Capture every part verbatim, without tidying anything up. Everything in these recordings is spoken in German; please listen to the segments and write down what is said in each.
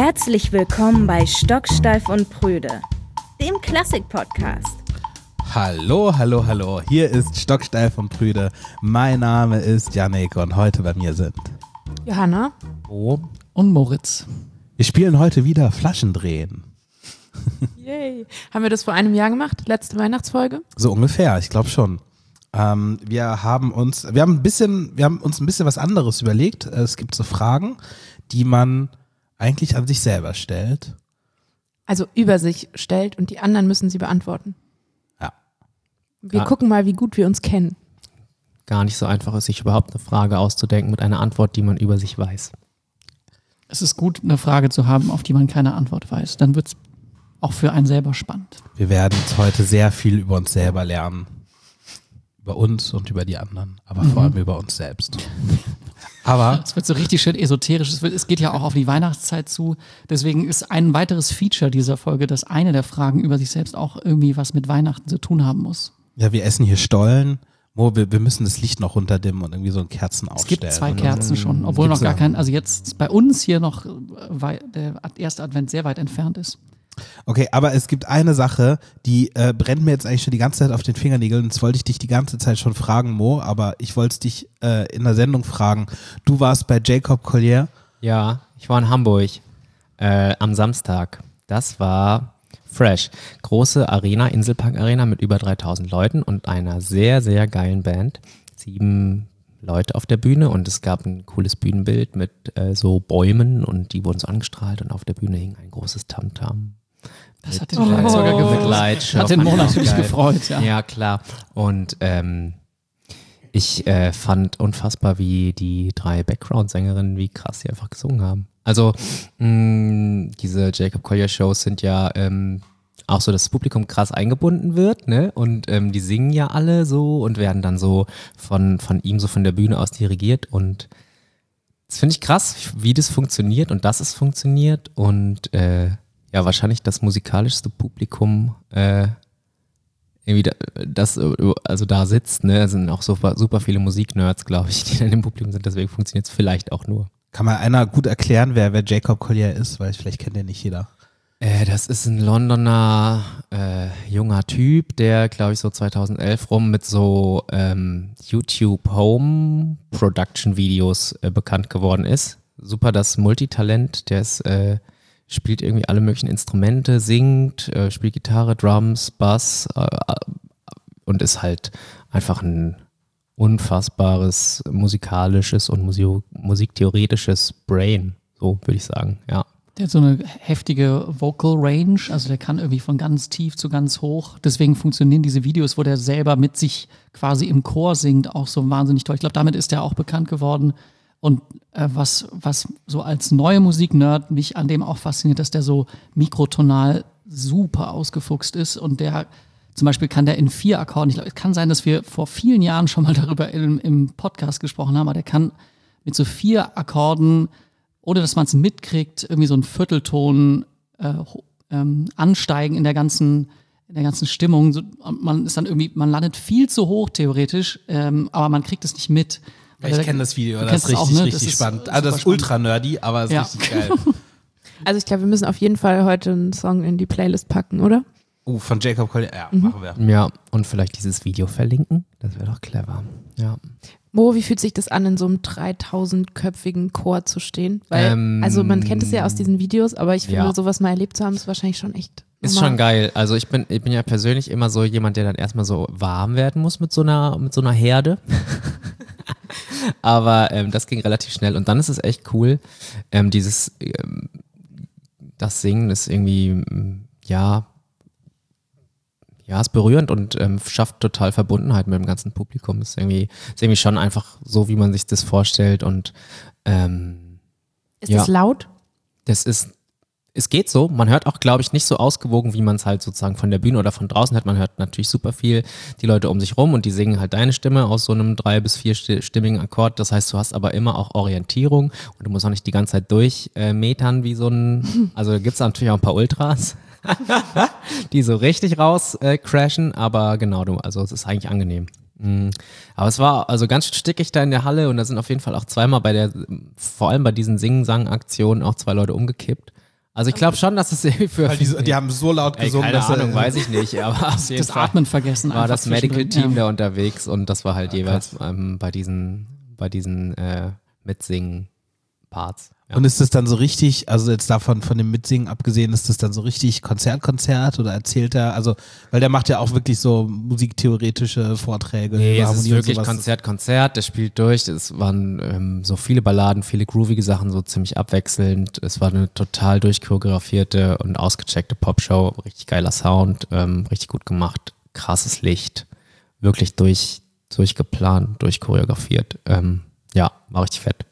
Herzlich willkommen bei Stocksteif und Prüde, dem Klassik-Podcast. Hallo, hallo, hallo. Hier ist Stocksteif und Prüde. Mein Name ist Yannick und heute bei mir sind Johanna Oh und Moritz. Wir spielen heute wieder Flaschendrehen. Yay. Haben wir das vor einem Jahr gemacht? Letzte Weihnachtsfolge? So ungefähr, ich glaube schon. Ähm, wir haben uns, wir haben ein bisschen, wir haben uns ein bisschen was anderes überlegt. Es gibt so Fragen, die man eigentlich an sich selber stellt. Also über sich stellt und die anderen müssen sie beantworten. Ja. Wir Ja. gucken mal, wie gut wir uns kennen. Gar nicht so einfach ist, sich überhaupt eine Frage auszudenken mit einer Antwort, die man über sich weiß. Es ist gut, eine Frage zu haben, auf die man keine Antwort weiß. Dann wird es auch für einen selber spannend. Wir werden jetzt heute sehr viel über uns selber lernen. Über uns und über die anderen, aber Mhm. vor allem über uns selbst. Aber Es wird so richtig schön esoterisch. Es, wird, es geht ja auch auf die Weihnachtszeit zu. Deswegen ist ein weiteres Feature dieser Folge, dass eine der Fragen über sich selbst auch irgendwie was mit Weihnachten zu tun haben muss. ja, wir essen hier Stollen. Mo, wir, wir müssen das Licht noch runterdimmen und irgendwie so ein Kerzen Es aufstellen. gibt zwei oder Kerzen so. schon, obwohl Gibt's noch gar ja. kein, also jetzt bei uns hier noch äh, wei- der erste Advent sehr weit entfernt ist. Okay, aber es gibt eine Sache, die äh, brennt mir jetzt eigentlich schon die ganze Zeit auf den Fingernägeln. Das wollte ich dich die ganze Zeit schon fragen, Mo, aber ich wollte es dich äh, in der Sendung fragen. Du warst bei Jacob Collier. Ja, ich war in Hamburg äh, am Samstag. Das war fresh. Große Arena, Inselpark Arena mit über dreitausend Leuten und einer sehr, sehr geilen Band. Sieben Leute auf der Bühne und es gab ein cooles Bühnenbild mit äh, so Bäumen und die wurden so angestrahlt und auf der Bühne hing ein großes Tamtam. Das hat Mit, den Schlagzeuger äh, gewünscht. mit Leidenschaft. Hat den Mo Fand ich auch natürlich geil. gefreut, ja. Ja, klar. Und ähm, ich äh, fand unfassbar, wie die drei Background-Sängerinnen, wie krass sie einfach gesungen haben. Also mh, diese Jacob Collier-Shows sind ja ähm, auch so, dass das Publikum krass eingebunden wird, ne? Und ähm, die singen ja alle so und werden dann so von, von ihm so von der Bühne aus dirigiert. Und das finde ich krass, wie das funktioniert und dass es funktioniert. Und äh, ja, wahrscheinlich das musikalischste Publikum äh, irgendwie da, das also da sitzt, ne? Da sind auch super, super viele Musiknerds, glaube ich, die dann im Publikum sind, deswegen funktioniert es vielleicht auch nur. Kann mal einer gut erklären, wer, wer Jacob Collier ist? Weil vielleicht kennt den nicht jeder. Äh, das ist ein Londoner äh, junger Typ, der, glaube ich, so zweitausendelf rum mit so ähm, YouTube Home Production Videos äh, bekannt geworden ist. Super das Multitalent, der ist äh, spielt irgendwie alle möglichen Instrumente, singt, äh, spielt Gitarre, Drums, Bass äh, und ist halt einfach ein unfassbares musikalisches und Musik- musiktheoretisches Brain, so würde ich sagen, ja. Der hat so eine heftige Vocal Range, also der kann irgendwie von ganz tief zu ganz hoch. Deswegen funktionieren diese Videos, wo der selber mit sich quasi im Chor singt, auch so wahnsinnig toll. Ich glaube, damit ist er auch bekannt geworden. Und äh, was, was so als neue Musiknerd mich an dem auch fasziniert, dass der so mikrotonal super ausgefuchst ist und der zum Beispiel kann der in vier Akkorden, ich glaube, es kann sein, dass wir vor vielen Jahren schon mal darüber im, im Podcast gesprochen haben, aber der kann mit so vier Akkorden, ohne dass man es mitkriegt, irgendwie so einen Viertelton äh, ähm, ansteigen in der ganzen, in der ganzen Stimmung. So, man ist dann irgendwie, man landet viel zu hoch theoretisch, ähm, aber man kriegt es nicht mit. Ich kenne das Video, Du das ist kennst es richtig, auch, ne? richtig Das ist spannend. super Also das ist spannend. ultra nerdy, aber es ist Ja. richtig geil. Also ich glaube, wir müssen auf jeden Fall heute einen Song in die Playlist packen, oder? Uh, von Jacob Collier, ja, Mhm. machen wir. Ja, und vielleicht dieses Video verlinken, das wäre doch clever. Ja. Mo, wie fühlt sich das an, in so einem dreitausendköpfigen Chor zu stehen? Weil, Ähm, also man kennt es ja aus diesen Videos, aber ich finde, ja. sowas mal erlebt zu haben, ist wahrscheinlich schon echt Ist normal. schon geil. Also ich bin, ich bin ja persönlich immer so jemand, der dann erstmal so warm werden muss mit so einer, mit so einer Herde. Aber ähm, das ging relativ schnell und dann ist es echt cool. Ähm, dieses, ähm, das Singen ist irgendwie, ähm, ja, ja, ist berührend und ähm, schafft total Verbundenheit mit dem ganzen Publikum. Ist irgendwie, ist irgendwie schon einfach so, wie man sich das vorstellt und ähm, Ist ja. das laut? das ist, es geht so. Man hört auch, glaube ich, nicht so ausgewogen, wie man es halt sozusagen von der Bühne oder von draußen hört. Man hört natürlich super viel die Leute um sich rum und die singen halt deine Stimme aus so einem drei- bis vierstimmigen Akkord. Das heißt, du hast aber immer auch Orientierung und du musst auch nicht die ganze Zeit durchmetern äh, wie so ein, also gibt es natürlich auch ein paar Ultras, die so richtig raus äh, crashen, aber genau, du, also es ist eigentlich angenehm. Mhm. Aber es war also ganz schön stickig da in der Halle und da sind auf jeden Fall auch zweimal bei der, vor allem bei diesen Sing-Sang-Aktionen auch zwei Leute umgekippt. Also ich glaube schon, dass es irgendwie für... Weil die, die haben so laut Ey, gesungen, keine dass Ahnung, er, weiß ich nicht, aber auf jeden Das Fall Atmen vergessen. war einfach das Medical zwischendrin. Team Ja. da unterwegs und das war halt jeweils ähm, bei diesen, bei diesen äh, Mitsingen-Parts. Ja. Und ist das dann so richtig, also jetzt davon von dem Mitsingen abgesehen, ist das dann so richtig Konzert, Konzert oder erzählt er, also, weil der macht ja auch wirklich so musiktheoretische Vorträge. Nee, über es ist Harmonie und wirklich sowas. Konzert, Konzert, der spielt durch. Es waren ähm, so viele Balladen, viele groovige Sachen, so ziemlich abwechselnd. Es war eine total durchchoreografierte und ausgecheckte Popshow, richtig geiler Sound, ähm, richtig gut gemacht, krasses Licht, wirklich durch, durchgeplant, durchchoreografiert. Ähm, ja, war richtig fett.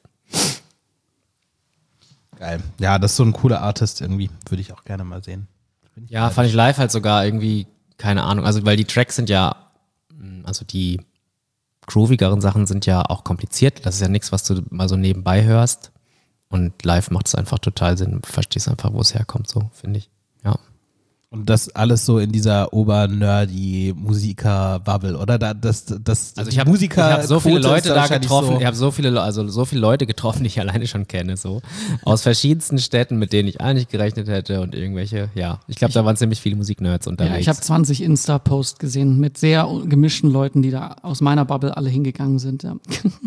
Geil. Ja, das ist so ein cooler Artist irgendwie, würde ich auch gerne mal sehen. Ja, fand ich live halt sogar irgendwie, keine Ahnung, also weil die Tracks sind ja, mh, also die groovigeren Sachen sind ja auch kompliziert. Das ist ja nichts, was du mal so nebenbei hörst. Und live macht es einfach total Sinn. Du verstehst einfach, wo es herkommt, so, finde ich. Ja. Und das alles so in dieser obernerdy Musiker-Bubble, oder? Da, das, das, Also die ich habe Musiker hab so viele Quote ist Leute da wahrscheinlich getroffen, so- ich habe so viele, also so viele Leute getroffen, die ich alleine schon kenne, so aus verschiedensten Städten, mit denen ich eigentlich gerechnet hätte und irgendwelche, ja, ich glaube, da waren ziemlich viele Musiknerds unterwegs. Ja, ich habe zwanzig Insta-Posts gesehen mit sehr gemischten Leuten, die da aus meiner Bubble alle hingegangen sind. Ja.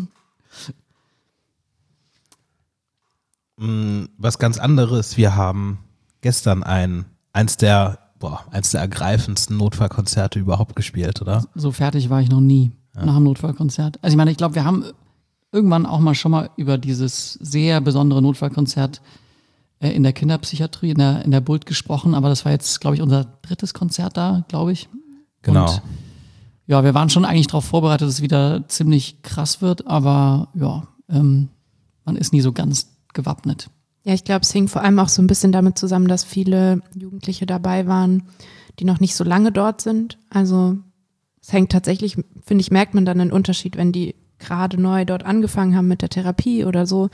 Mm, was ganz anderes, wir haben gestern ein, eins der, boah, eins der ergreifendsten Notfallkonzerte überhaupt gespielt, oder? So fertig war ich noch nie nach einem Notfallkonzert. Also ich meine, ich glaube, wir haben irgendwann auch mal schon mal über dieses sehr besondere Notfallkonzert äh, in der Kinderpsychiatrie, in der, in der Bult gesprochen, aber das war jetzt, glaube ich, unser drittes Konzert da, glaube ich. Genau. Und ja, wir waren schon eigentlich darauf vorbereitet, dass es wieder ziemlich krass wird, aber ja, ähm, man ist nie so ganz gewappnet. Ja, ich glaube, es hing vor allem auch so ein bisschen damit zusammen, dass viele Jugendliche dabei waren, die noch nicht so lange dort sind. Also es hängt tatsächlich, finde ich, merkt man dann einen Unterschied, wenn die gerade neu dort angefangen haben mit der Therapie oder so.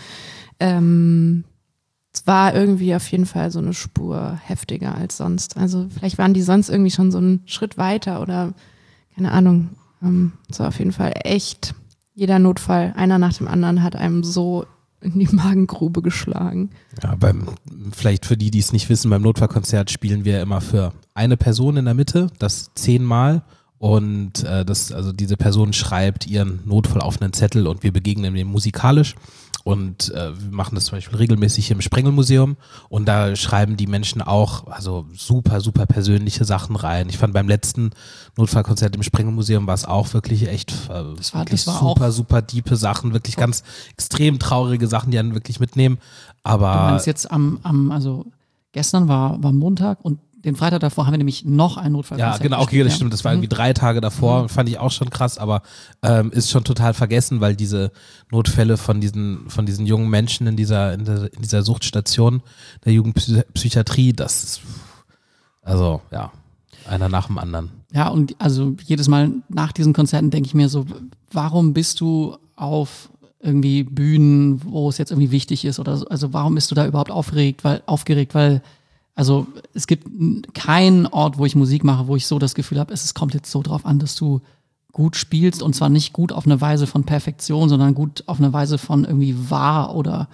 Ähm, es war irgendwie auf jeden Fall so eine Spur heftiger als sonst. Also vielleicht waren die sonst irgendwie schon so einen Schritt weiter oder keine Ahnung. Ähm, es war auf jeden Fall echt, jeder Notfall, einer nach dem anderen hat einem so in die Magengrube geschlagen. Ja, beim, vielleicht für die, die es nicht wissen, beim Notfallkonzert spielen wir immer für eine Person in der Mitte, das zehnmal. Und äh, das, also diese Person schreibt ihren Notfall auf einen Zettel und wir begegnen dem musikalisch. Und äh, wir machen das zum Beispiel regelmäßig hier im Sprengelmuseum und da schreiben die Menschen auch also super, super persönliche Sachen rein. Ich fand beim letzten Notfallkonzert im Sprengelmuseum war es auch wirklich echt äh, Das war- wirklich das war super, auch- super diepe Sachen, wirklich ganz extrem traurige Sachen, die einen wirklich mitnehmen. Du Aber meinst jetzt am, am, also gestern war, war Montag und den Freitag davor haben wir nämlich noch ein Notfallkonzert ja, genau, okay, gespielt, das ja. stimmt. Das war irgendwie drei Tage davor, fand ich auch schon krass, aber ähm, ist schon total vergessen, weil diese Notfälle von diesen, von diesen jungen Menschen in dieser, in der, in dieser Suchtstation der Jugendpsychiatrie, das ist, also, ja, einer nach dem anderen. Ja, und also jedes Mal nach diesen Konzerten denke ich mir so, warum bist du auf irgendwie Bühnen, wo es jetzt irgendwie wichtig ist oder so, also warum bist du da überhaupt aufgeregt, weil, aufgeregt, weil also es gibt n- keinen Ort, wo ich Musik mache, wo ich so das Gefühl habe, es es kommt jetzt so drauf an, dass du gut spielst und zwar nicht gut auf eine Weise von Perfektion, sondern gut auf eine Weise von irgendwie wahr oder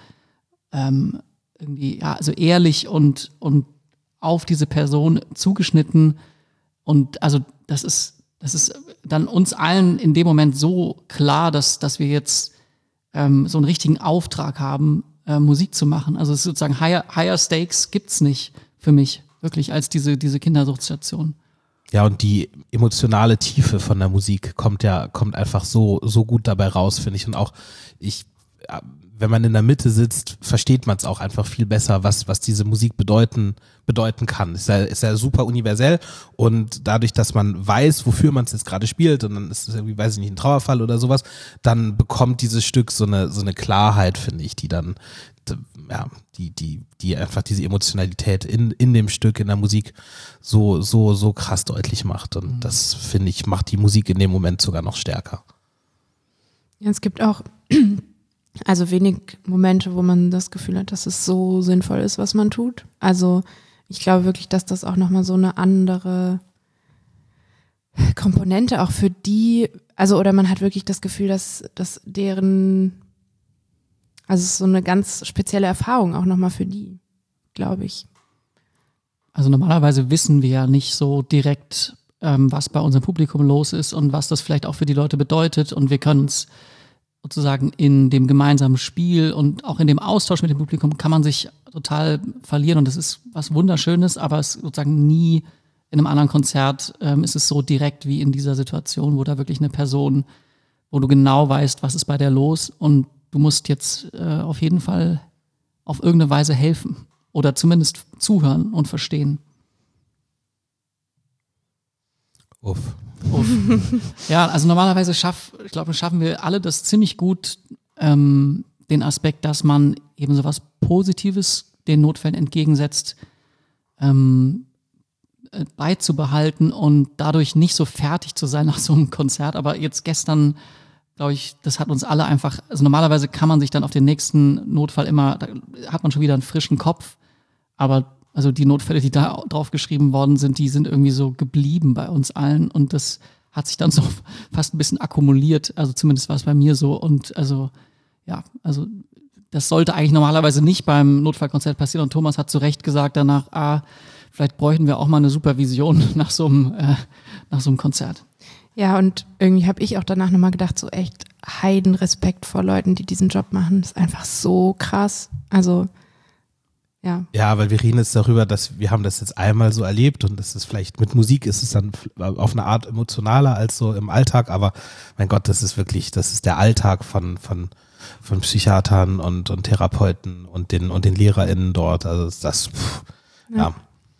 ähm, irgendwie, ja, also ehrlich und, und auf diese Person zugeschnitten. Und also das ist, das ist dann uns allen in dem Moment so klar, dass, dass wir jetzt ähm, so einen richtigen Auftrag haben, äh, Musik zu machen. Also es ist sozusagen higher, higher Stakes gibt's nicht für mich, wirklich, als diese, diese Kindersuchtstation. Ja, und die emotionale Tiefe von der Musik kommt ja, kommt einfach so, so gut dabei raus, finde ich. Und auch ich, ja, wenn man in der Mitte sitzt, versteht man es auch einfach viel besser, was, was diese Musik bedeuten, bedeuten kann. Ist ja, ist ja super universell und dadurch, dass man weiß, wofür man es jetzt gerade spielt und dann ist es irgendwie, weiß ich nicht, ein Trauerfall oder sowas, dann bekommt dieses Stück so eine, so eine Klarheit, finde ich, die dann, ja, die, die, die einfach diese Emotionalität in, in dem Stück, in der Musik so, so, so krass deutlich macht. Und das, finde ich, macht die Musik in dem Moment sogar noch stärker. Ja, es gibt auch also wenig Momente, wo man das Gefühl hat, dass es so sinnvoll ist, was man tut. Also ich glaube wirklich, dass das auch nochmal so eine andere Komponente auch für die, also oder man hat wirklich das Gefühl, dass, dass deren, also es ist so eine ganz spezielle Erfahrung auch nochmal für die, glaube ich. Also normalerweise wissen wir ja nicht so direkt, ähm, was bei unserem Publikum los ist und was das vielleicht auch für die Leute bedeutet. Und wir können uns sozusagen in dem gemeinsamen Spiel und auch in dem Austausch mit dem Publikum kann man sich total verlieren. Und das ist was Wunderschönes, aber es sozusagen nie in einem anderen Konzert ähm, ist es so direkt wie in dieser Situation, wo da wirklich eine Person, wo du genau weißt, was ist bei der los und du musst jetzt äh, auf jeden Fall auf irgendeine Weise helfen. Oder zumindest zuhören und verstehen. Uff. Uff. Ja, also normalerweise schaff, ich glaube, schaffen wir alle das ziemlich gut, ähm, den Aspekt, dass man eben so was Positives den Notfällen entgegensetzt, ähm, äh, beizubehalten und dadurch nicht so fertig zu sein nach so einem Konzert. Aber jetzt gestern, glaube ich, das hat uns alle einfach, also normalerweise kann man sich dann auf den nächsten Notfall immer, da hat man schon wieder einen frischen Kopf. Aber also die Notfälle, die da drauf geschrieben worden sind, die sind irgendwie so geblieben bei uns allen und das hat sich dann so fast ein bisschen akkumuliert. Also zumindest war es bei mir so und also ja, also das sollte eigentlich normalerweise nicht beim Notfallkonzert passieren und Thomas hat zu Recht gesagt danach, ah, vielleicht bräuchten wir auch mal eine Supervision nach so einem, äh, nach so einem Konzert. Ja, und irgendwie habe ich auch danach nochmal gedacht, so echt Heidenrespekt vor Leuten, die diesen Job machen. Das ist einfach so krass. Also Ja. Ja, weil wir reden jetzt darüber, dass wir haben das jetzt einmal so erlebt und das ist vielleicht mit Musik ist es dann auf eine Art emotionaler als so im Alltag, aber mein Gott, das ist wirklich, das ist der Alltag von von von Psychiatern und und Therapeuten und den und den LehrerInnen dort. Also das, pff, ja.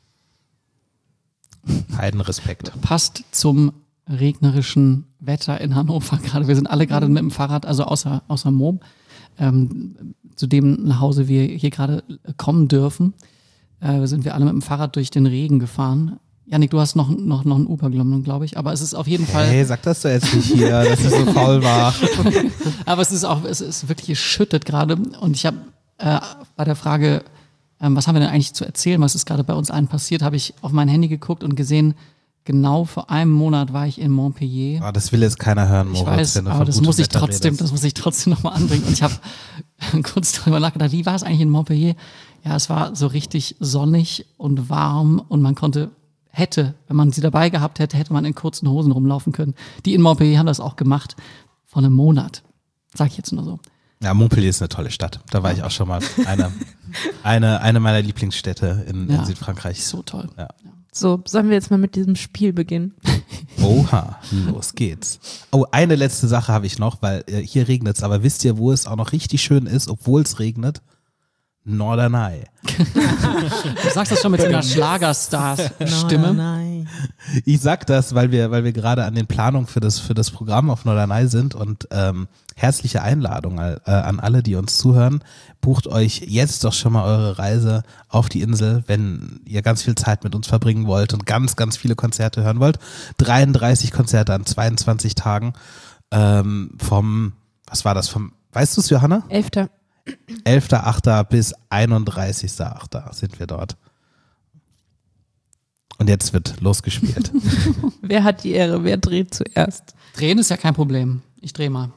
ja. Heidenrespekt. Passt zum regnerischen Wetter in Hannover gerade. Wir sind alle gerade mit dem Fahrrad, also außer außer Mom. Ähm, zu dem nach Hause wir hier gerade kommen dürfen, äh, sind wir alle mit dem Fahrrad durch den Regen gefahren. Janik, du hast noch, noch, noch ein Uber genommen, glaube ich, aber es ist auf jeden Fall... Hey, sag das doch jetzt nicht hier, dass ich so faul war. Aber es ist auch, es ist wirklich, es schüttet gerade und ich habe äh, bei der Frage, ähm, was haben wir denn eigentlich zu erzählen, was ist gerade bei uns allen passiert, habe ich auf mein Handy geguckt und gesehen, genau vor einem Monat war ich in Montpellier. Oh, das will jetzt keiner hören, Ich Moritz. weiß, wenn du aber von das gutem muss ich Wetter trotzdem, redest. das muss ich trotzdem nochmal anbringen. Und ich habe kurz darüber nachgedacht, wie war es eigentlich in Montpellier? Ja, es war so richtig sonnig und warm und man konnte, hätte, wenn man sie dabei gehabt hätte, hätte man in kurzen Hosen rumlaufen können. Die in Montpellier haben das auch gemacht vor einem Monat. Sag ich jetzt nur so. Ja, Montpellier ist eine tolle Stadt. Da war ich auch schon mal. Eine, eine, eine meiner Lieblingsstädte in, Ja, in Südfrankreich. So toll. Ja. So, sollen wir jetzt mal mit diesem Spiel beginnen? Oha, los geht's. Oh, eine letzte Sache habe ich noch, weil äh, hier regnet es, aber wisst ihr, wo es auch noch richtig schön ist, obwohl es regnet? Norderney. Du sagst das schon mit so einer Schlagerstars-Stimme. Ich sag das, weil wir, weil wir gerade an den Planungen für das, für das Programm auf Norderney sind und ähm, herzliche Einladung äh, an alle, die uns zuhören. Bucht euch jetzt doch schon mal eure Reise auf die Insel, wenn ihr ganz viel Zeit mit uns verbringen wollt und ganz, ganz viele Konzerte hören wollt. dreiunddreißig Konzerte an zweiundzwanzig Tagen ähm, vom, was war das, vom, weißt du es, Johanna? Elfter. elfter achter bis einunddreißigster achter sind wir dort. Und jetzt wird losgespielt. Wer hat die Ehre? Wer dreht zuerst? Drehen ist ja kein Problem. Ich drehe mal.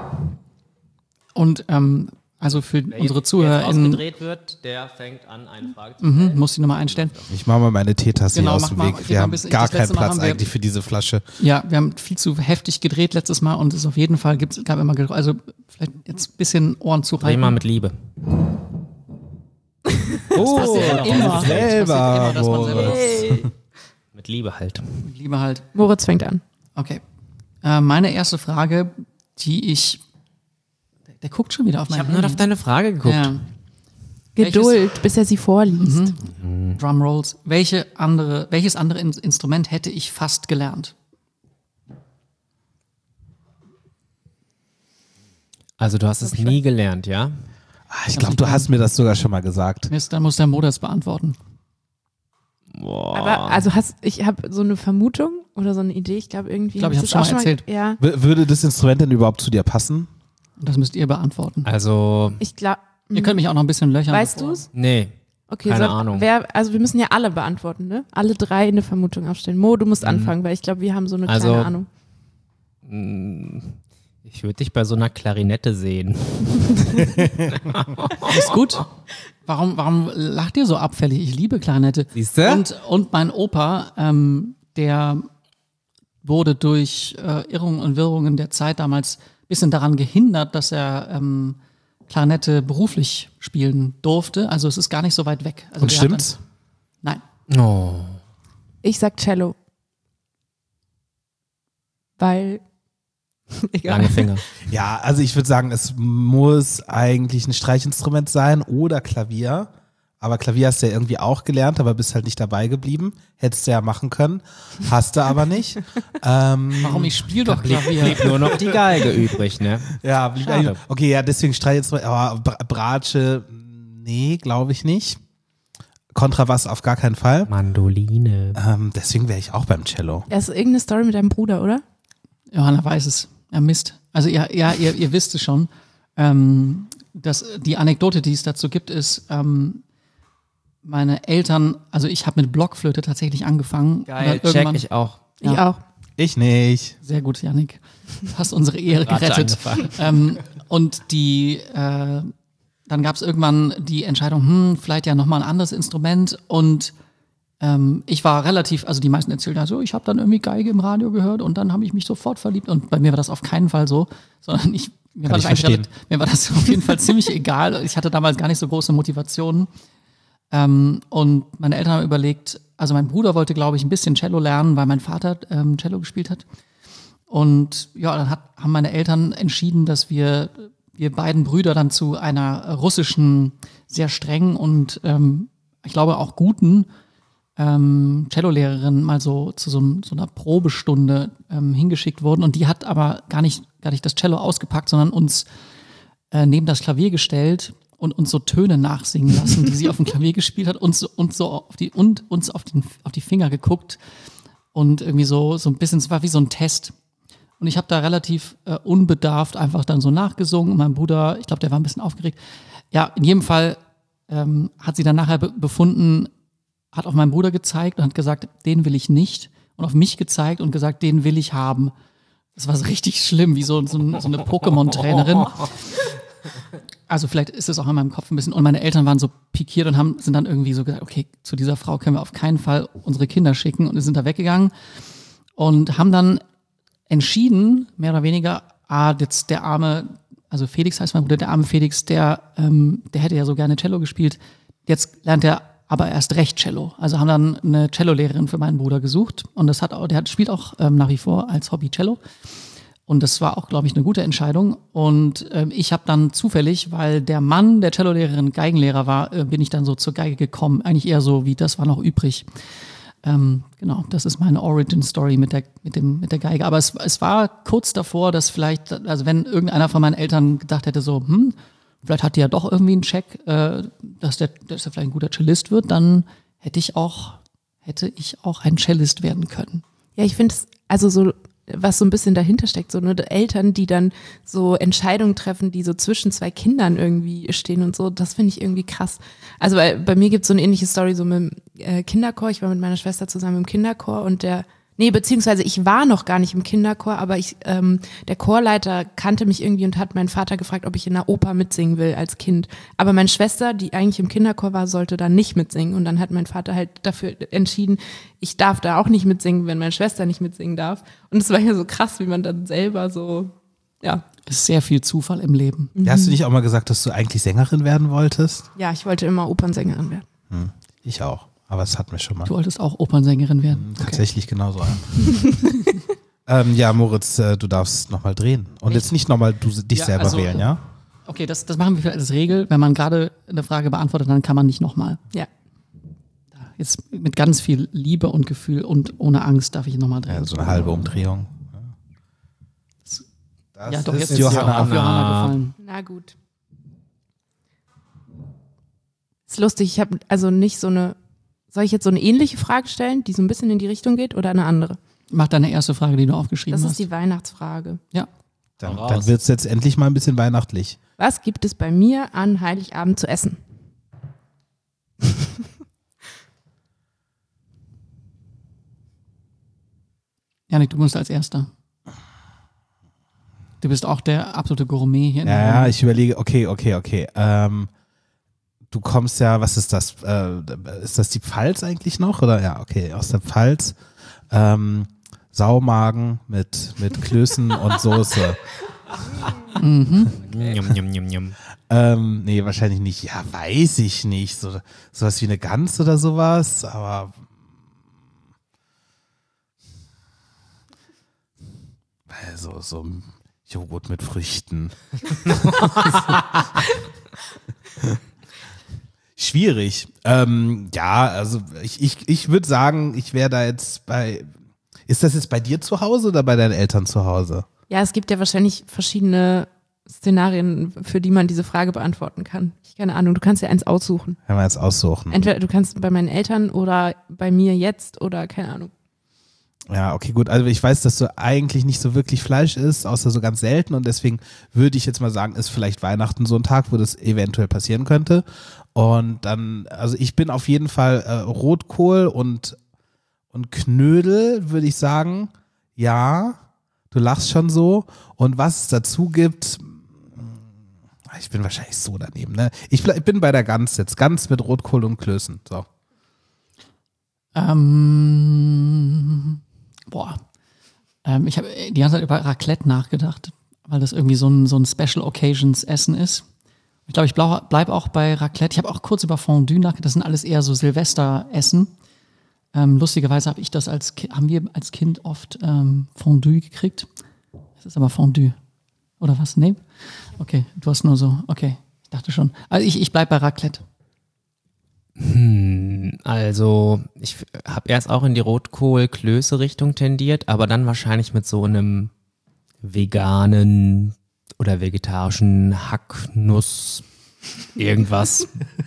Und ähm, also für Wer unsere jetzt ZuhörerInnen ausgedreht wird, der fängt an, eine Frage zu mhm, muss ich nochmal einstellen. Ich mache mal meine Teetasse Genau, hier aus mach dem mal. Weg. Gib Wir mal ein haben bisschen- gar das keinen letzte Mal Platz haben wir- eigentlich für diese Flasche. Ja, wir haben viel zu heftig gedreht letztes Mal und es auf jeden Fall gibt's, gab immer, Geräusch- also vielleicht jetzt ein bisschen Ohren zu Dreh mal mit Liebe. Oh, passiert immer. selber. Das passiert immer, dass man selber- Moritz. Mit Liebe halt. Liebe halt. Moritz fängt an. Okay. Äh, meine erste Frage, die ich. Der, der guckt schon wieder auf Ich mein habe nur auf deine Frage geguckt. Ja. Geduld, bis er sie vorliest. Drumrolls. Welche andere, welches andere In- Instrument hätte ich fast gelernt? Also du hast es nie gelernt, ja? Ah, ich glaube, du hast mir das sogar schon mal gesagt. Mist, dann muss der Mo das beantworten. Aber also hast, ich habe so eine Vermutung oder so eine Idee. Ich glaube irgendwie. Ich glaube, ich hab hab's schon das mal auch erzählt. Ja, W- würde das Instrument denn überhaupt zu dir passen? Und das müsst ihr beantworten. Also, ich glaube. Ihr könnt mich auch noch ein bisschen löchern. Weißt bevor- du es? nee. Okay, Keine soll, Ahnung. Wer, also wir müssen ja alle beantworten, ne? Alle drei eine Vermutung aufstellen. Mo, du musst anfangen, weil ich glaube, wir haben so eine Also- kleine Ahnung. Ich würde dich bei so einer Klarinette sehen. Ist gut. Warum, warum lacht ihr so abfällig? Ich liebe Klarinette. Siehste? Und, und mein Opa, ähm, der wurde durch äh, Irrungen und Wirrungen der Zeit damals ein bisschen daran gehindert, dass er ähm, Klarinette beruflich spielen durfte. Also es ist gar nicht so weit weg. Also Und der hat stimmt's? Dann, nein. Oh. Ich sag Cello. Weil, egal. Lange Finger. Ja, also ich würde sagen, es muss eigentlich ein Streichinstrument sein oder Klavier. Aber Klavier hast du ja irgendwie auch gelernt, aber bist halt nicht dabei geblieben. Hättest du ja machen können, hast du aber nicht. ähm, Warum? Ich spiele doch Blieb, Klavier. blieb nur noch die Geige übrig, ne? Ja, blieb Schade. eigentlich- okay, ja, deswegen Streichinstrument. Aber Bra- Bratsche, nee, glaube ich nicht. Kontrabass auf gar keinen Fall. Mandoline. Ähm, deswegen wäre ich auch beim Cello. Das ist irgendeine Story mit deinem Bruder, oder? Johanna weiß es. Ja, Mist. Also ja, ja ihr, ihr wisst es schon. Ähm, das, die Anekdote, die es dazu gibt, ist, ähm, meine Eltern, also ich habe mit Blockflöte tatsächlich angefangen. Und dann Geil, check irgendwann- ich auch. Ich Ja. auch. Ich nicht. Sehr gut, Yannick. Hast unsere Ehre Gerade gerettet. angefangen. Ähm, und die, äh, dann gab es irgendwann die Entscheidung, hm, vielleicht ja nochmal ein anderes Instrument. Und ähm, ich war relativ, also die meisten erzählen ja so, ich habe dann irgendwie Geige im Radio gehört und dann habe ich mich sofort verliebt. Und bei mir war das auf keinen Fall so, sondern ich, mir, Kann war ich das, eigentlich verstehen. relativ- mir war das auf jeden Fall ziemlich egal. Ich hatte damals gar nicht so große Motivationen. Ähm, und meine Eltern haben überlegt, also mein Bruder wollte, glaube ich, ein bisschen Cello lernen, weil mein Vater ähm, Cello gespielt hat. Und ja, dann hat, haben meine Eltern entschieden, dass wir, wir beiden Brüder dann zu einer russischen, sehr strengen und ähm, ich glaube auch guten ähm, Cello-Lehrerin mal so zu so, einem- so einer Probestunde ähm, hingeschickt wurden. Und die hat aber gar nicht, gar nicht das Cello ausgepackt, sondern uns äh, neben das Klavier gestellt und uns so Töne nachsingen lassen, die sie auf dem Klavier gespielt hat, uns, uns so auf die, und uns auf, den, auf die Finger geguckt und irgendwie so, so ein bisschen, es war wie so ein Test. Und ich habe da relativ äh, unbedarft einfach dann so nachgesungen. Und mein Bruder, ich glaube, der war ein bisschen aufgeregt. Ja, in jedem Fall ähm, hat sie dann nachher be befunden, hat auf meinen Bruder gezeigt und hat gesagt, den will ich nicht. Und auf mich gezeigt und gesagt, den will ich haben. Das war so richtig schlimm, wie so, so, so eine Pokémon-Trainerin. Also vielleicht ist es auch in meinem Kopf ein bisschen. Und meine Eltern waren so pikiert und haben, sind dann irgendwie so gesagt, okay, zu dieser Frau können wir auf keinen Fall unsere Kinder schicken. Und sind da weggegangen und haben dann entschieden, mehr oder weniger, ah, jetzt der arme, also Felix heißt mein Bruder, der arme Felix, der, ähm, der hätte ja so gerne Cello gespielt. Jetzt lernt er aber erst recht Cello. Also haben dann eine Cello-Lehrerin für meinen Bruder gesucht. Und das hat auch, der hat, spielt auch ähm, nach wie vor als Hobby Cello. Und das war auch, glaube ich, eine gute Entscheidung. Und ähm, ich habe dann zufällig, weil der Mann der Cellolehrerin Geigenlehrer war, äh, bin ich dann so zur Geige gekommen. Eigentlich eher so wie, das war noch übrig. Ähm, genau, das ist meine Origin-Story mit der, mit, dem, mit der Geige. Aber es, es war kurz davor, dass vielleicht, also wenn irgendeiner von meinen Eltern gedacht hätte, so, hm, vielleicht hat die ja doch irgendwie einen Check, äh, dass, der, dass der vielleicht ein guter Cellist wird, dann hätte ich auch, hätte ich auch ein Cellist werden können. Ja, ich finde es, also so, was so ein bisschen dahinter steckt, so ne, Eltern, die dann so Entscheidungen treffen, die so zwischen zwei Kindern irgendwie stehen und so, das finde ich irgendwie krass. Also weil bei mir gibt es so eine ähnliche Story so mit dem äh, Kinderchor. Ich war mit meiner Schwester zusammen im Kinderchor und der, nee, beziehungsweise ich war noch gar nicht im Kinderchor, aber ich, ähm, der Chorleiter kannte mich irgendwie und hat meinen Vater gefragt, ob ich in einer Oper mitsingen will als Kind. Aber meine Schwester, die eigentlich im Kinderchor war, sollte da nicht mitsingen und dann hat mein Vater halt dafür entschieden, ich darf da auch nicht mitsingen, wenn meine Schwester nicht mitsingen darf. Und es war ja so krass, wie man dann selber so, ja. Es ist sehr viel Zufall im Leben. Ja, hast du nicht auch mal gesagt, dass du eigentlich Sängerin werden wolltest? Ja, ich wollte immer Opernsängerin werden. Hm, ich auch. Aber es hat mir schon mal Du wolltest auch Opernsängerin werden. tatsächlich genauso an. ähm, ja, Moritz, äh, du darfst nochmal drehen. Und Echt? jetzt nicht nochmal du dich Ja, selber also, wählen, ja? Okay, das, das machen wir vielleicht als Regel. Wenn man gerade eine Frage beantwortet, dann kann man nicht nochmal. Ja. Jetzt mit ganz viel Liebe und Gefühl und ohne Angst darf ich nochmal drehen. Ja, so eine halbe Umdrehung. Das ja, doch, ist jetzt ist Johanna. auf Johanna gefallen. Na gut. Ist lustig, ich habe also nicht so eine, soll ich jetzt so eine ähnliche Frage stellen, die so ein bisschen in die Richtung geht oder eine andere? Mach deine erste Frage, die du aufgeschrieben Das hast. ist die Weihnachtsfrage. Ja. Dann, Hau dann raus. wird es jetzt endlich mal ein bisschen weihnachtlich. Was gibt es bei mir an Heiligabend zu essen? Janik, du musst als Erster. Du bist auch der absolute Gourmet hier. in der Ja, ja, Runde. ich überlege, okay, okay, okay. Ähm, du kommst ja, was ist das? Äh, ist das die Pfalz eigentlich noch? Oder ja, okay, aus der Pfalz. Ähm, Saumagen mit, mit Klößen und Soße. Mhm. Njam, njam, njam, njam. Ähm, nee, wahrscheinlich nicht. Ja, weiß ich nicht. So, sowas wie eine Gans oder sowas, aber also so Joghurt mit Früchten. Schwierig. Ähm, ja, also ich, ich, ich würde sagen, ich wäre da jetzt bei. Ist das jetzt bei dir zu Hause oder bei deinen Eltern zu Hause? Ja, es gibt ja wahrscheinlich verschiedene Szenarien, für die man diese Frage beantworten kann. Ich keine Ahnung, du kannst ja eins aussuchen. Wenn wir jetzt aussuchen. Entweder du kannst bei meinen Eltern oder bei mir jetzt oder keine Ahnung. Ja, okay, gut. Also ich weiß, dass du eigentlich nicht so wirklich Fleisch isst, außer so ganz selten. Und deswegen würde ich jetzt mal sagen, ist vielleicht Weihnachten so ein Tag, wo das eventuell passieren könnte. Und dann, also ich bin auf jeden Fall äh, Rotkohl und, und Knödel, würde ich sagen. Ja, du lachst schon so. Und was es dazu gibt, ich bin wahrscheinlich so daneben. Ne? Ich, bleib, ich bin bei der Gans jetzt. Gans mit Rotkohl und Klößen. So. Ähm, boah. Ähm, ich habe die ganze Zeit über Raclette nachgedacht, weil das irgendwie so ein, so ein Special Occasions Essen ist. Ich glaube, ich bleibe auch bei Raclette. Ich habe auch kurz über Fondue nachgedacht. Das sind alles eher so Silvesteressen. Ähm, lustigerweise habe ich das als Ki- haben wir als Kind oft ähm, Fondue gekriegt. Das ist aber Fondue. Oder was? Nee? Okay, du hast nur so, okay, ich dachte schon. Also ich, ich bleibe bei Raclette. Hm, also ich habe erst auch in die Rotkohl-Klöße-Richtung tendiert, aber dann wahrscheinlich mit so einem veganen oder vegetarischen Hacknuss irgendwas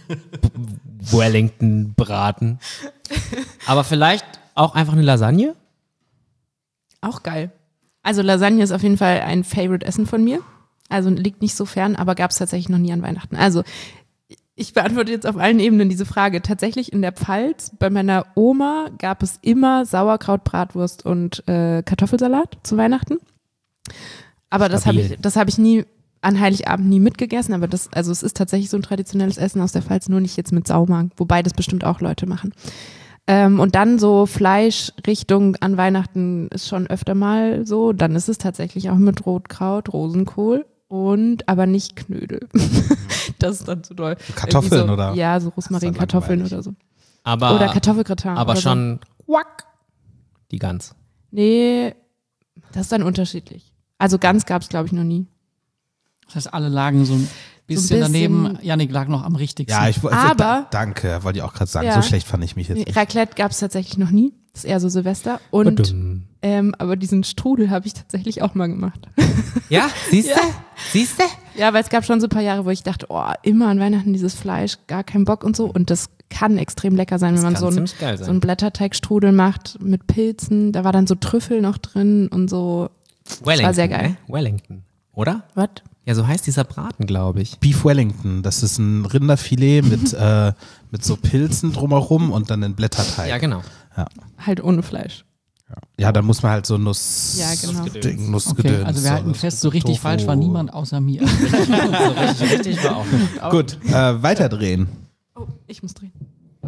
Wellington-Braten. Aber vielleicht auch einfach eine Lasagne? Auch geil. Also Lasagne ist auf jeden Fall ein Favorite-Essen von mir. Also liegt nicht so fern, aber gab es tatsächlich noch nie an Weihnachten. Also ich beantworte jetzt auf allen Ebenen diese Frage. Tatsächlich in der Pfalz, bei meiner Oma gab es immer Sauerkraut, Bratwurst und äh, Kartoffelsalat zu Weihnachten. Aber das habe ich, Stabil. das habe ich nie an Heiligabend nie mitgegessen. Aber das, also es ist tatsächlich so ein traditionelles Essen aus der Pfalz, nur nicht jetzt mit Saumagen, wobei das bestimmt auch Leute machen. Ähm, und dann so Fleischrichtung an Weihnachten ist schon öfter mal so. Dann ist es tatsächlich auch mit Rotkraut, Rosenkohl und aber nicht Knödel. Das ist dann zu doll. Kartoffeln Irgendwie so, oder? Ja, so Rosmarin-Kartoffeln langweilig. oder so. Aber, Oder Kartoffelgratin. aber oder schon So. die Gans. Nee, das ist dann unterschiedlich. Also ganz gab es, glaube ich, noch nie. Das heißt, alle lagen so ein bisschen, bisschen- daneben. Janik lag noch am richtigsten. Ja, ich wollte. Aber- Da, danke, wollte ich auch gerade sagen. Ja. So schlecht fand ich mich jetzt Nee, nicht. Raclette gab es tatsächlich noch nie. Das ist eher so Silvester. Und Badum. ähm, aber diesen Strudel habe ich tatsächlich auch mal gemacht. Ja, siehst du? Siehst du? Ja, weil es gab schon so ein paar Jahre, wo ich dachte, oh, immer an Weihnachten dieses Fleisch, gar keinen Bock und so. Und das kann extrem lecker sein, wenn man kann so einen, ziemlich geil sein. so einen Blätterteigstrudel macht mit Pilzen. Da war dann so Trüffel noch drin und so. Wellington, war sehr geil. Ne? Wellington, oder? Was? Ja, so heißt dieser Braten, glaube ich. Beef Wellington, das ist ein Rinderfilet mit, äh, mit so Pilzen drumherum und dann ein Blätterteig. Ja, genau. Halt ohne Fleisch. Ja, dann muss man halt so Nuss, Ja, genau. Ding, Nussgedöns. Okay, also wir halten so, fest, so richtig Tofu. falsch war niemand außer mir. So richtig, richtig war auch. Gut, äh, weiterdrehen. Oh, ich muss drehen.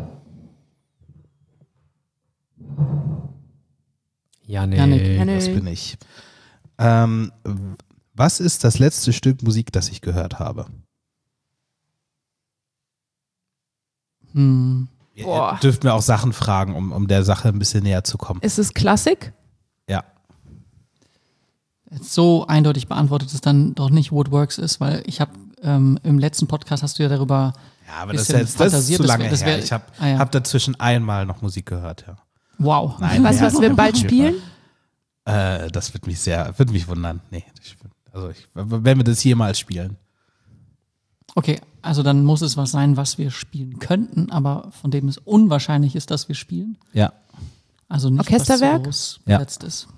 Ja, nee. Janik. Janik. Das bin ich. Ähm, was ist das letzte Stück Musik, das ich gehört habe? Hm. Ihr Boah. dürft mir auch Sachen fragen, um, um der Sache ein bisschen näher zu kommen. Ist es Klassik? Ja. So eindeutig beantwortet es dann doch nicht, Woodworks ist, weil ich habe ähm, im letzten Podcast hast du ja darüber Ja, aber das ist, bisschen jetzt, das ist fantasiert, zu das lange wär- das her. wär- Ich habe ah, ja. hab dazwischen einmal noch Musik gehört, ja. wow. Nein, Weißt du, ja. was wir bald spielen? Äh, das wird mich sehr, wird mich wundern. Nee, ich, also ich, wenn wir das jemals spielen. Okay, also dann muss es was sein, was wir spielen könnten, aber von dem es unwahrscheinlich ist, dass wir spielen. Ja. Also nicht Orchesterwerk? was so groß Ja. besetzt ist.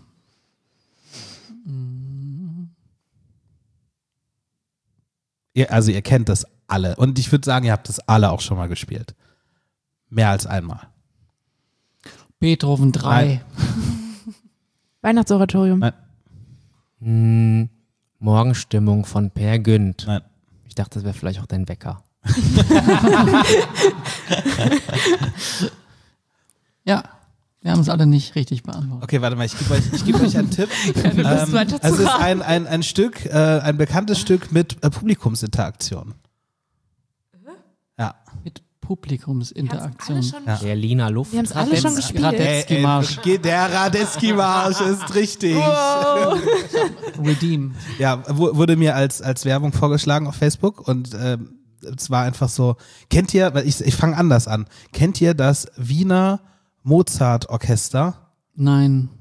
Ihr, also ihr kennt das alle. Und ich würde sagen, ihr habt das alle auch schon mal gespielt. Mehr als einmal. Beethoven drei. Nein. Weihnachtsoratorium. Nein. Hm, Morgenstimmung von Per Günd. Nein. Ich dachte, das wäre vielleicht auch dein Wecker. Ja, wir haben es alle nicht richtig beantwortet. Okay, warte mal, ich gebe euch, ich gebe euch einen Tipp. du bist weiter zu es ist raten. ein, ein, ein Stück, äh, ein bekanntes Stück mit äh, Publikumsinteraktion. Ja. Mit Publikumsinteraktion. Alle schon Ja. Berliner Luft. Wir haben es alle schon Radetzky- gespielt. Radetzky-Marsch. Äh, äh, der Radetzky-Marsch ist richtig. Redeem. Ja, wu- wurde mir als, als Werbung vorgeschlagen auf Facebook und ähm, es war einfach so, kennt ihr, weil ich, ich fange anders an, kennt ihr das Wiener Mozart-Orchester? Nein.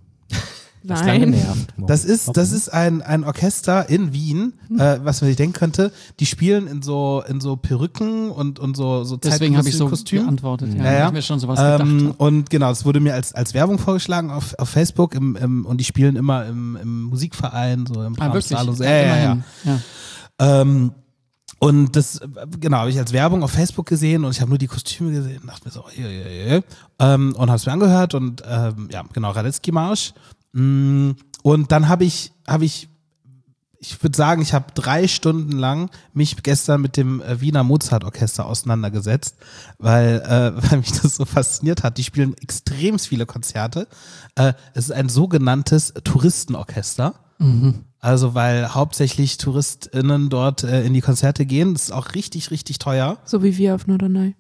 Das lange Nein. nervt. Das ist, das ist ein, ein Orchester in Wien, äh, was man sich denken könnte, die spielen in so, in so Perücken und, und so, so Deswegen habe ich so Kostümen. geantwortet. Ja, Ja, ja. weil ich mir schon sowas gedacht Ähm, habe. und genau, es wurde mir als, als Werbung vorgeschlagen auf, auf Facebook im, im, und die spielen immer im, im Musikverein, so im Ah, wirklich? Brahms-Saal und so. Ja, ja, ja. Immerhin. Ja. Ähm, und das, äh, genau, habe ich als Werbung auf Facebook gesehen und ich habe nur die Kostüme gesehen und dachte mir so, je, je, je. Ähm, und habe es mir angehört und ähm, ja, genau, Radetzky-Marsch. Mm, und dann habe ich, habe ich, ich würde sagen, ich habe drei Stunden lang mich gestern mit dem äh, Wiener Mozart-Orchester auseinandergesetzt, weil, äh, weil mich das so fasziniert hat. Die spielen extrem viele Konzerte. Äh, es ist ein sogenanntes Touristenorchester. Also weil hauptsächlich TouristInnen dort äh, in die Konzerte gehen. Das ist auch richtig, richtig teuer. So wie wir auf Norderney.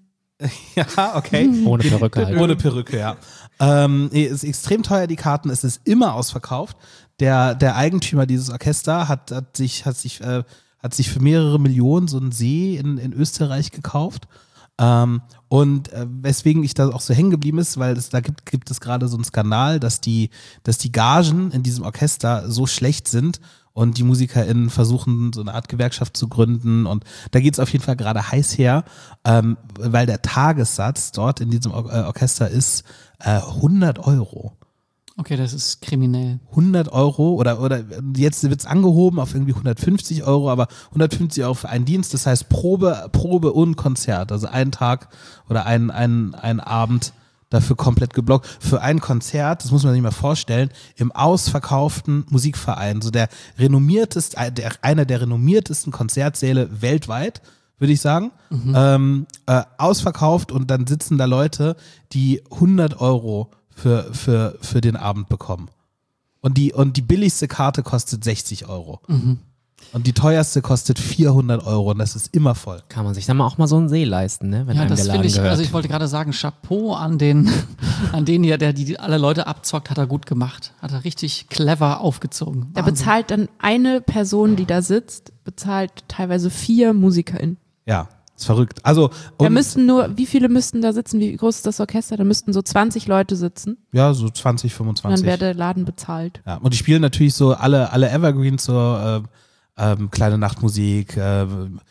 Ja, okay. Ohne Perücke halt. Ohne Perücke, ja. Ähm, nee, ist extrem teuer, die Karten. Es ist immer ausverkauft. Der, der Eigentümer dieses Orchester hat, hat sich, hat sich, äh, hat sich für mehrere Millionen so einen See in, in Österreich gekauft. Ähm, und äh, weswegen ich da auch so hängen geblieben ist, weil es da gibt, gibt es gerade so einen Skandal, dass die, dass die Gagen in diesem Orchester so schlecht sind und die MusikerInnen versuchen, so eine Art Gewerkschaft zu gründen und da geht es auf jeden Fall gerade heiß her, ähm, weil der Tagessatz dort in diesem Or- äh, Orchester ist äh, hundert Euro. Okay, das ist kriminell. hundert Euro oder, oder jetzt wird es angehoben auf irgendwie hundertfünfzig Euro, aber hundertfünfzig Euro für einen Dienst, das heißt Probe, Probe und Konzert, also einen Tag oder ein, ein, ein Abend dafür komplett geblockt. Für ein Konzert, das muss man sich mal vorstellen, im ausverkauften Musikverein, so der renommierteste, der, einer der renommiertesten Konzertsäle weltweit, würde ich sagen, mhm. ähm, äh, ausverkauft und dann sitzen da Leute, die hundert Euro für, für, für den Abend bekommen. Und die, und die billigste Karte kostet sechzig Euro. Mhm. Und die teuerste kostet vierhundert Euro und das ist immer voll. Kann man sich dann mal auch mal so einen See leisten, ne? Wenn Ja, einem das der finde Laden ich, gehört. also ich wollte gerade sagen, Chapeau an den, an den hier, der die alle Leute abzockt, hat er gut gemacht. Hat er richtig clever aufgezogen. Da Wahnsinn. bezahlt dann eine Person, die da sitzt, bezahlt teilweise vier MusikerInnen. Ja, ist verrückt. Also, Da und, müssten nur, wie viele müssten da sitzen? Wie groß ist das Orchester? Da müssten so zwanzig Leute sitzen. ja, so zwanzig, Und fünfundzwanzig. dann wäre der Laden bezahlt. Ja, und die spielen natürlich so alle, alle Evergreens, so äh, ähm, kleine Nachtmusik, äh,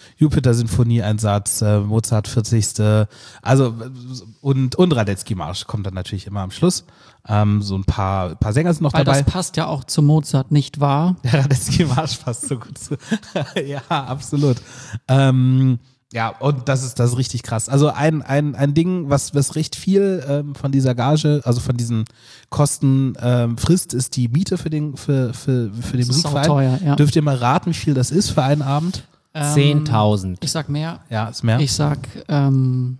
Jupiter-Sinfonie-Einsatz, äh, Mozart vierzigste Also äh, und, und Radetzky-Marsch kommt dann natürlich immer am Schluss. Ähm, so ein paar, paar Sänger sind noch Weil dabei. das passt ja auch zu Mozart, nicht wahr? Der Radetzky-Marsch passt so gut zu. Ja, absolut. Ähm, ja, und das ist, das ist richtig krass. Also ein, ein, ein Ding, was, was recht viel ähm, von dieser Gage, also von diesen Kosten ähm, frisst, ist die Miete für den, für, für, für den Das ist Musikverein. sauteuer, ja. Dürft ihr mal raten, wie viel das ist für einen Abend? Ähm, zehntausend. Ich sag mehr. Ja, ist mehr. Ich sag, ähm,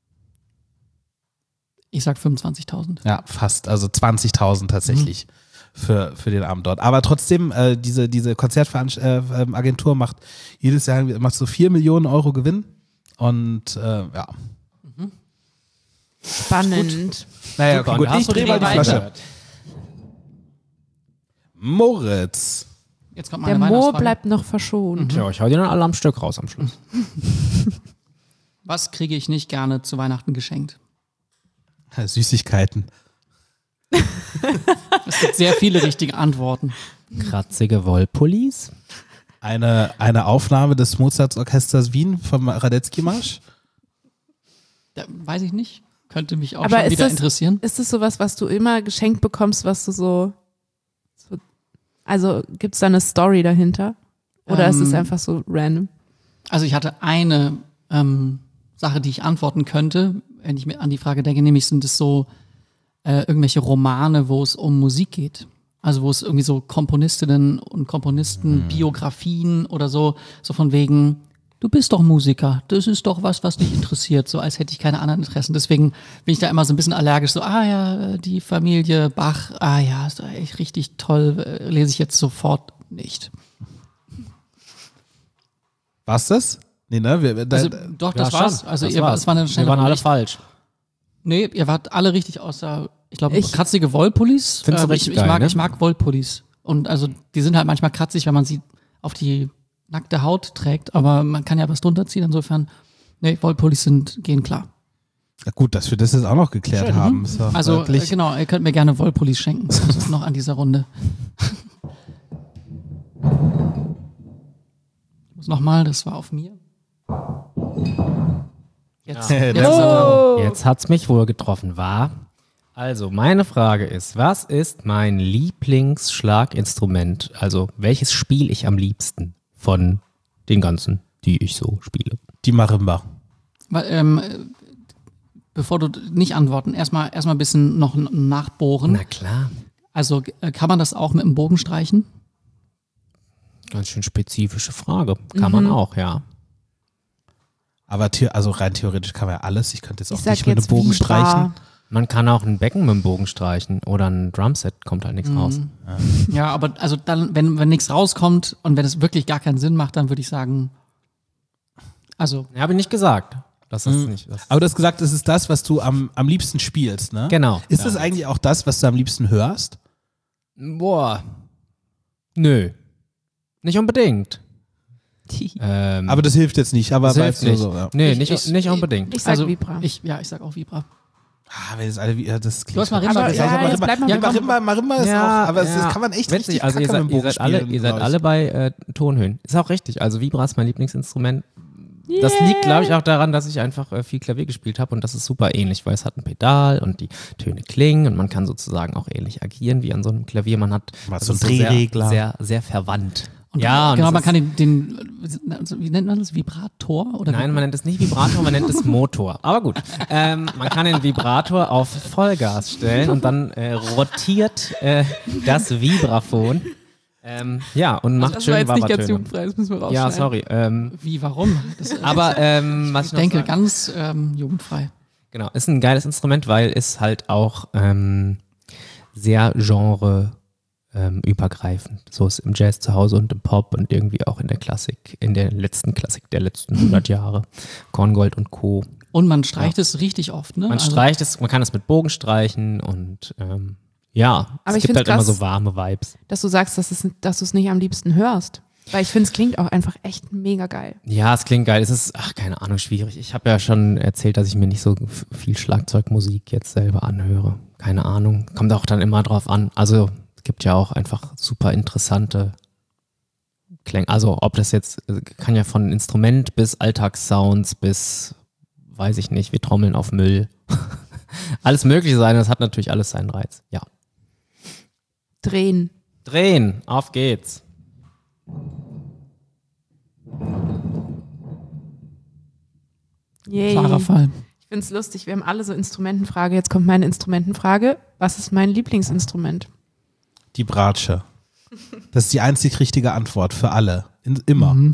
ich sag fünfundzwanzigtausend. Ja, fast. Also zwanzigtausend tatsächlich für, für den Abend dort. Aber trotzdem, äh, diese, diese Konzertagentur macht jedes Jahr macht so vier Millionen Euro Gewinn. Und äh, ja. Spannend. Naja, Super, okay, und gut. da hast Ich du drehe die mal die weiter. Flasche. Moritz. Jetzt kommt Der meine Mo Weihnachtsfrage. bleibt noch verschont. Ja, ich hau die dann alle am Stück raus am Schluss. Was kriege ich nicht gerne zu Weihnachten geschenkt? Süßigkeiten. Es gibt sehr viele richtige Antworten. Kratzige Wollpullis. Eine, eine Aufnahme des Mozartsorchesters Wien vom Radetzky-Marsch. Da, weiß ich nicht. Könnte mich auch Aber schon ist wieder das- interessieren. Ist das sowas, was du immer geschenkt bekommst, was du so, so also gibt es da eine Story dahinter? Oder ist es Ähm, einfach so random? Also ich hatte eine ähm, Sache, die ich antworten könnte, wenn ich mir an die Frage denke, nämlich sind es so äh, irgendwelche Romane, wo es um Musik geht. Also wo es irgendwie so Komponistinnen und Komponisten, Biografien oder so, so von wegen, du bist doch Musiker, das ist doch was, was dich interessiert, so als hätte ich keine anderen Interessen. Deswegen bin ich da immer so ein bisschen allergisch, so, ah ja, die Familie Bach, ah ja, ist doch echt richtig toll, äh, lese ich jetzt sofort nicht. War's das? Nee, ne? Wir, da, Also doch, das Ja, war's. schon. Also Das ihr war's. das war eine Wir schnelle waren alle Runde. falsch. Nee, ihr wart alle richtig außer, ich glaube, Ich- kratzige Wollpullis. Findest du Ähm, ich, richtig ich, geil, mag, ne? ich mag Wollpullis. Und also die sind halt manchmal kratzig, wenn man sie auf die nackte Haut trägt, aber man kann ja was drunter ziehen, insofern, nee, Wollpullis sind, gehen klar. ja, gut, dass wir das jetzt auch noch geklärt haben. Ist doch Also äh, wirklich- genau, ihr könnt mir gerne Wollpullis schenken, das ist noch an dieser Runde. Ich muss nochmal, das war auf mir. Jetzt, Ja. jetzt Oh. Jetzt hat's mich wohl getroffen, war. Also, meine Frage ist, was ist mein Lieblingsschlaginstrument? Also, welches spiele ich am liebsten von den ganzen, die ich so spiele? Die Marimba. Weil, ähm, äh, bevor du d- nicht antworten, erstmal erstmal ein bisschen noch n- nachbohren. Na klar. Also äh, kann man das auch mit dem Bogen streichen? Ganz schön spezifische Frage. Kann man auch, ja. Aber the- also rein theoretisch kann man ja alles. Ich könnte jetzt auch Ich sag nicht mit einem jetzt Bogen Vibra. streichen. Man kann auch ein Becken mit dem Bogen streichen oder ein Drumset, kommt halt nichts raus. Ja, aber also dann, wenn, wenn nichts rauskommt und wenn es wirklich gar keinen Sinn macht, dann würde ich sagen, also Ja, habe ich nicht gesagt. Das ist nicht. Das Aber du hast gesagt, es ist das, was du am, am liebsten spielst, ne? Genau. Ist es eigentlich auch das, was du am liebsten hörst? Boah. Nö. Nicht unbedingt. Ähm, Aber das hilft jetzt nicht. Aber das hilft weißt du nicht. so, ja. Nee, Ich- nicht, ich- nicht unbedingt. Ich sag also Vibra. Ich, ja, ich sag auch Vibra. Ah, wenn jetzt alle, wie- ja, das klingt Du hast Marimba Aber gesagt. ja, aber jetzt bleib mal ja, bei Marimba, Marimba ist auch, aber es- das kann man echt witzig. richtig Also ihr kacke seid, mit dem ihr Bogen seid alle, spielen, ihr seid glaub ich. alle bei äh, Tonhöhen. Ist auch richtig. Also Vibra ist mein Lieblingsinstrument. Das liegt, glaube ich, auch daran, dass ich einfach äh, viel Klavier gespielt habe und das ist super ähnlich, weil es hat ein Pedal und die Töne klingen und man kann sozusagen auch ähnlich agieren wie an so einem Klavier. Man hat Man hat das so ist einen Drehregler. sehr, sehr, sehr verwandt. Und ja, und genau, das man ist- kann den, den, also, wie nennt man das, Vibrator? Oder Nein, man nennt es nicht Vibrator, man nennt es Motor. Aber gut, ähm, man kann den Vibrator auf Vollgas stellen und dann äh, rotiert äh, das Vibraphon. Ähm, ja, und macht das schön war jetzt nicht ganz Wabertöne. jugendfrei, das müssen wir rausschneiden. Ja, sorry. Ähm, Wie, warum? Das, aber ähm, was ich ich noch denke, sagen- ganz ähm, jugendfrei. Genau, ist ein geiles Instrument, weil es halt auch ähm, sehr genre ähm, übergreifend. So ist im Jazz zu Hause und im Pop und irgendwie auch in der Klassik, in der letzten Klassik der letzten hundert Jahre. Korngold und Co. Und man streicht es richtig oft, ne? Man Also- streicht es, man kann es mit Bogen streichen und ähm, ja, Aber es ich gibt halt find's immer krass, so warme Vibes. dass du sagst, dass, es, dass du es nicht am liebsten hörst. Weil ich finde, es klingt auch einfach echt mega geil. Ja, es klingt geil. Es ist, ach, keine Ahnung, schwierig. Ich habe ja schon erzählt, dass ich mir nicht so f- viel Schlagzeugmusik jetzt selber anhöre. Keine Ahnung. Kommt auch dann immer drauf an. Also, es gibt ja auch einfach super interessante Klänge. Also, ob das jetzt, äh, kann ja von Instrument bis Alltagssounds bis, weiß ich nicht, wir trommeln auf Müll. Alles Mögliche sein. Das hat natürlich alles seinen Reiz. Ja. Drehen. Drehen. Auf geht's. Yay. Klarer Fall. Ich finde es lustig, wir haben alle so Instrumentenfrage. Jetzt kommt meine Instrumentenfrage. Was ist mein Lieblingsinstrument? Die Bratsche. Das ist die einzig richtige Antwort für alle. In, immer. Mhm.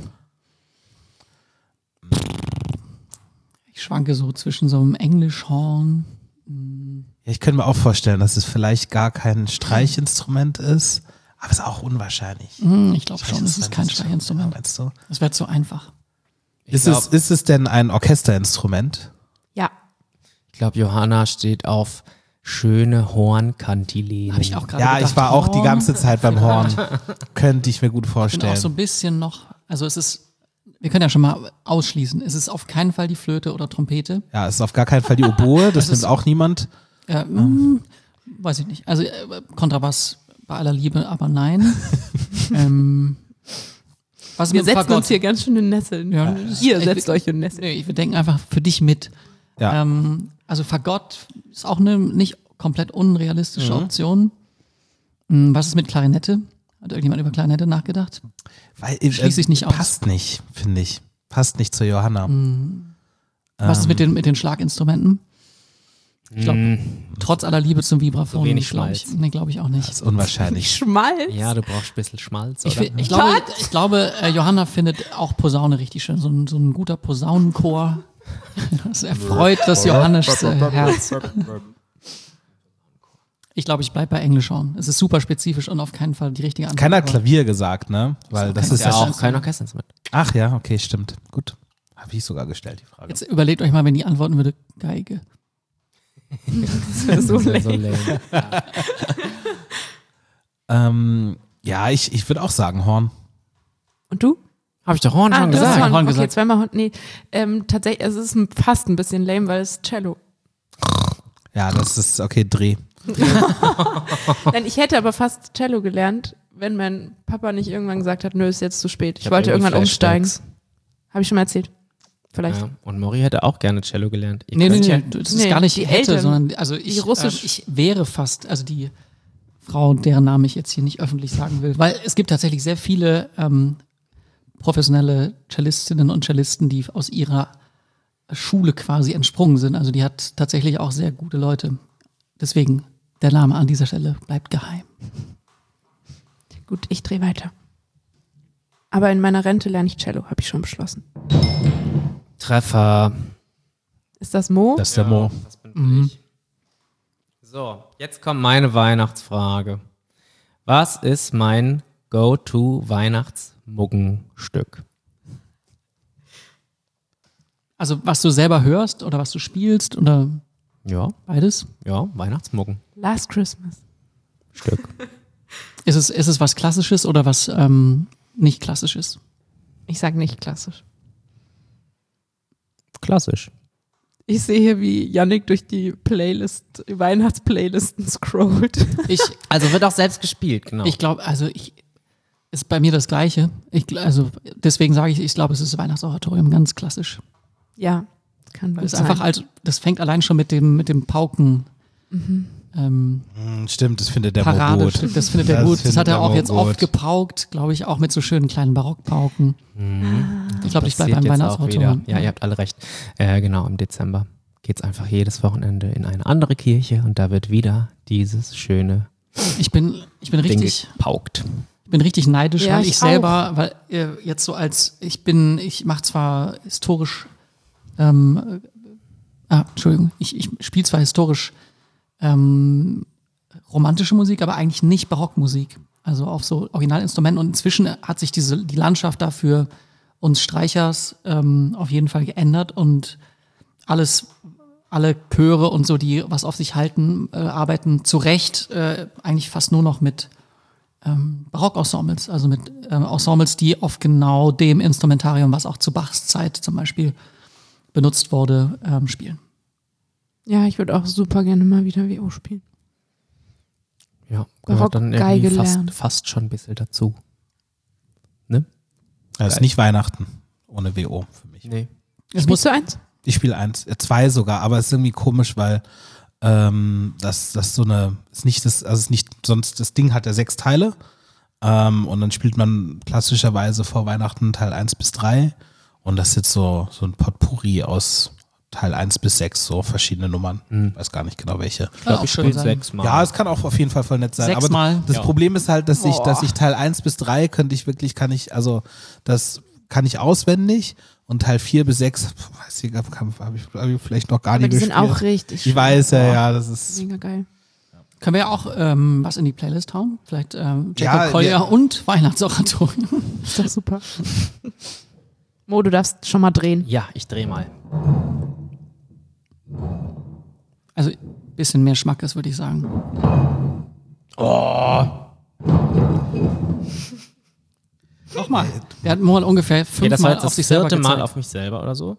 Ich schwanke so zwischen so einem Englischhorn. Ja, ich könnte mir auch vorstellen, dass es vielleicht gar kein Streichinstrument ist, aber es ist auch unwahrscheinlich. Hm, Ich glaube schon, es ist kein Ja, Streichinstrument. meinst du? Das wäre zu einfach. Ist, glaub- es, ist es denn ein Orchesterinstrument? Ja. Ich glaube, Johanna steht auf schöne Hornkantilenen. Habe ich auch gerade Ja, gedacht. ich war auch die Horn. ganze Zeit beim Horn. Könnte ich mir gut Ich bin auch vorstellen. so ein bisschen noch, also es ist, wir können ja schon mal ausschließen, es ist auf keinen Fall die Flöte oder Trompete. Ja, es ist auf gar keinen Fall die Oboe, das nimmt auch niemand. Äh, mm, weiß ich nicht. Also äh, Kontrabass bei aller Liebe, aber nein. ähm, was Wir mit setzen Fagott? uns hier ganz schön in Nesseln. Ja, Ihr ich- setzt euch in Nesseln. Nee, wir denken einfach für dich mit. Ja. Ähm, also Fagott ist auch eine nicht komplett unrealistische Option. Hm, Was ist mit Klarinette? Hat irgendjemand über Klarinette nachgedacht? Weil, äh, Schließ ich nicht aus. Passt nicht, finde ich. Passt nicht zu Johanna. Was ist Ähm. mit den, mit den Schlaginstrumenten? Ich glaube, Mm, trotz aller Liebe zum Vibraphon. So wenig glaub ich, Schmalz. Nee, glaube ich auch nicht. Das ist unwahrscheinlich. Schmalz. ja, du brauchst ein bisschen Schmalz, Ich, oder? fi- ich glaube, ich glaube äh, Johanna findet auch Posaune richtig schön. So ein, so ein guter Posaunenchor. Das erfreut das Johannes äh, Herz. Ich glaube, ich bleibe bei Englischhorn. Es ist super spezifisch und auf keinen Fall die richtige Antwort. Keiner hat Klavier gesagt, ne? Weil das kein ist ja ja auch kein Orchesterinstrument. Ach ja, okay, stimmt. Gut. Habe ich sogar gestellt, die Frage. Jetzt überlegt euch mal, wenn die antworten würde, Geige. Das ist so Das ist so lame. lame. Ähm, ja, ich, ich würde auch sagen Horn. Und du? Habe ich doch Horn schon du hast gesagt. Horn. Horn Okay, gesagt. zweimal Horn. Nee, ähm, tatsächlich, es ist fast ein bisschen lame, weil es Cello. Ja, das ist, okay, Dreh. Nein, ich hätte aber fast Cello gelernt, wenn mein Papa nicht irgendwann gesagt hat, nö, ist jetzt zu spät. Ich, hab wollte irgendwie irgendwann umsteigen. Flashbacks. Habe ich schon mal erzählt. Vielleicht. Ja, und Mori hätte auch gerne Cello gelernt. Ihr Nee, nee, könnt nee, ja- das ist Nee, gar nicht die hätte, Eltern, sondern also ich, die Russisch- ähm, ich wäre fast, also die Frau, deren Namen ich jetzt hier nicht öffentlich sagen will, weil es gibt tatsächlich sehr viele ähm, professionelle Cellistinnen und Cellisten, die aus ihrer Schule quasi entsprungen sind. Also die hat tatsächlich auch sehr gute Leute. Deswegen, der Name an dieser Stelle bleibt geheim. Gut, ich drehe weiter. Aber in meiner Rente lerne ich Cello, habe ich schon beschlossen. Treffer. Ist das Mo? Das ist der Mo. Das bin ich. So, jetzt kommt meine Weihnachtsfrage. Was ist mein Go-To-Weihnachtsmuggenstück? Also was du selber hörst oder was du spielst oder Ja, beides? ja, Weihnachtsmuggenstück. Last Christmas. Ist es, ist es was Klassisches oder was ähm, nicht Klassisches? Ich sage nicht klassisch. Klassisch. Ich sehe hier, wie Yannick durch die Playlist, Weihnachtsplaylisten scrollt. Ich, Also wird auch selbst gespielt, genau. ich glaube, also ich ist bei mir das Gleiche. Ich, gl- also deswegen sage ich, ich glaube, es ist Weihnachtsoratorium, ganz klassisch. Ja, kann Das gut ist sein. einfach halt, das fängt allein schon mit dem, mit dem Pauken. Ähm, Hm, stimmt, das findet der Mo gut. Paradestück, das findet er Das gut. Das findet hat er der auch Mo jetzt gut. oft gepaukt, glaube ich, auch mit so schönen kleinen Barockpauken. Ich glaube, ich bleibe beim Passiert jetzt auch Weihnachtsoratorium. wieder. Ja, ihr habt alle recht. Äh, genau, im Dezember geht es einfach jedes Wochenende in eine andere Kirche und da wird wieder dieses schöne Ich bin, ich bin Ding richtig, gepaukt. ich bin richtig neidisch, Ja, weil ich ich selber, weil äh, jetzt so als, ich bin, ich mache zwar historisch, ähm, äh, ah, Entschuldigung, ich, ich spiele zwar historisch ähm, romantische Musik, aber eigentlich nicht Barockmusik. Also auf so Originalinstrumenten und inzwischen hat sich diese, die Landschaft dafür uns Streichers ähm, auf jeden Fall geändert und alles, alle Chöre und so, die was auf sich halten, äh, arbeiten zu Recht äh, eigentlich fast nur noch mit ähm, Barockensembles, also mit ähm, Ensembles, die auf genau dem Instrumentarium, was auch zu Bachs Zeit zum Beispiel benutzt wurde, ähm, spielen. Ja, ich würde auch super gerne mal wieder W O spielen. Ja, Barock gehört dann Geige irgendwie lernen. fast, fast schon ein bisschen dazu. Ne? Das ist nicht Weihnachten ohne W O für mich. Nee. Es Spielst du eins? Ich spiele eins, äh, zwei sogar, aber es ist irgendwie komisch, weil ähm, das, das so eine, ist nicht das, also es ist nicht, sonst, das Ding hat ja sechs Teile ähm, und dann spielt man klassischerweise vor Weihnachten Teil eins bis drei und das ist jetzt so, so ein Potpourri aus Teil eins bis sechs, so verschiedene Nummern. Hm. Weiß gar nicht genau welche. Ich glaube, auch ich schön spiele sein. sechsmal. Ja, es kann auch auf jeden Fall voll nett sein. Sechsmal? Aber das Ja. Problem ist halt, dass ich, Boah. dass ich Teil eins bis drei könnte ich wirklich, kann ich, also das kann ich auswendig und Teil vier bis sechs, weiß ich, habe hab ich, hab ich vielleicht noch gar Aber nicht die sind gespielt. auch richtig schön. Ich weiß, ja, Boah, ja, das ist. Mega geil. Können wir ja auch ähm, was in die Playlist hauen? Vielleicht ähm, Jacob Ja, Collier ja. und Weihnachtsoratorium. Ist doch super. Mo, du darfst schon mal drehen. Ja, ich drehe mal. Also ein bisschen mehr Schmackes, würde ich sagen. Oh. Nochmal. Der hat mal ungefähr Okay, das war fünfmal jetzt auf das sich selber vierte Mal gezeigt. auf mich selber oder so.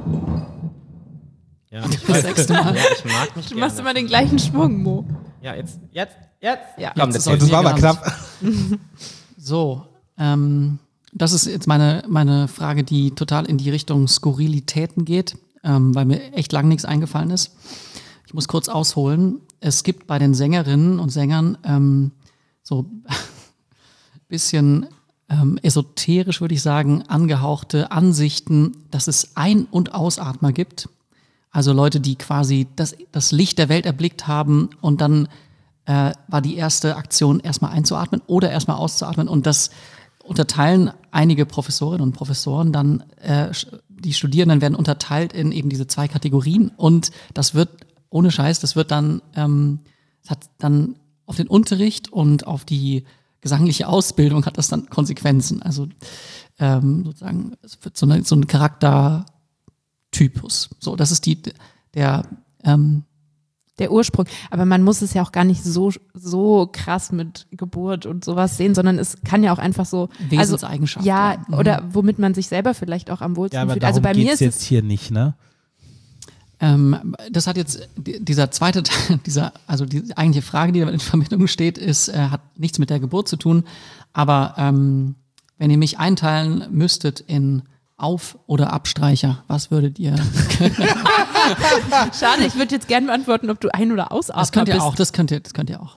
Ja, ich Das sechste Mal. Ja, ich mag mich Du machst gerne. immer den gleichen Schwung, Mo. Ja, jetzt, jetzt, jetzt. Ja. Komm, Jetzt das ist auch Das war aber Ganz- knapp. So, ähm, das ist jetzt meine, meine Frage, die total in die Richtung Skurrilitäten geht, ähm, weil mir echt lang nichts eingefallen ist. Ich muss kurz ausholen. Es gibt bei den Sängerinnen und Sängern ähm, so bisschen ähm, esoterisch, würde ich sagen, angehauchte Ansichten, dass es Ein- und Ausatmer gibt. Also Leute, die quasi das, das Licht der Welt erblickt haben und dann äh, war die erste Aktion erstmal einzuatmen oder erstmal auszuatmen. Und das unterteilen einige Professorinnen und Professoren dann, äh, die Studierenden werden unterteilt in eben diese zwei Kategorien. Und das wird, ohne Scheiß, das wird dann, ähm, das hat dann auf den Unterricht und auf die gesangliche Ausbildung hat das dann Konsequenzen. Also ähm, sozusagen, es wird so, eine, so ein Charaktertypus. So, das ist die, der, ähm, Der Ursprung. Aber man muss es ja auch gar nicht so, so krass mit Geburt und sowas sehen, sondern es kann ja auch einfach so. Wesenseigenschaft. Also, ja, ja. oder womit man sich selber vielleicht auch am wohlsten Ja, aber fühlt. darum Also bei mir geht's ist jetzt es. hier nicht, ne? Ähm, das hat jetzt, dieser zweite Teil, dieser, also die eigentliche Frage, die damit in Verbindung steht, ist, äh, hat nichts mit der Geburt zu tun. Aber ähm, wenn ihr mich einteilen müsstet in Auf- oder Abstreicher, was würdet ihr? Schade, ich würde jetzt gerne beantworten, ob du ein- oder Ausatmer Das könnt ihr bist. auch, das könnt ihr, das könnt ihr auch.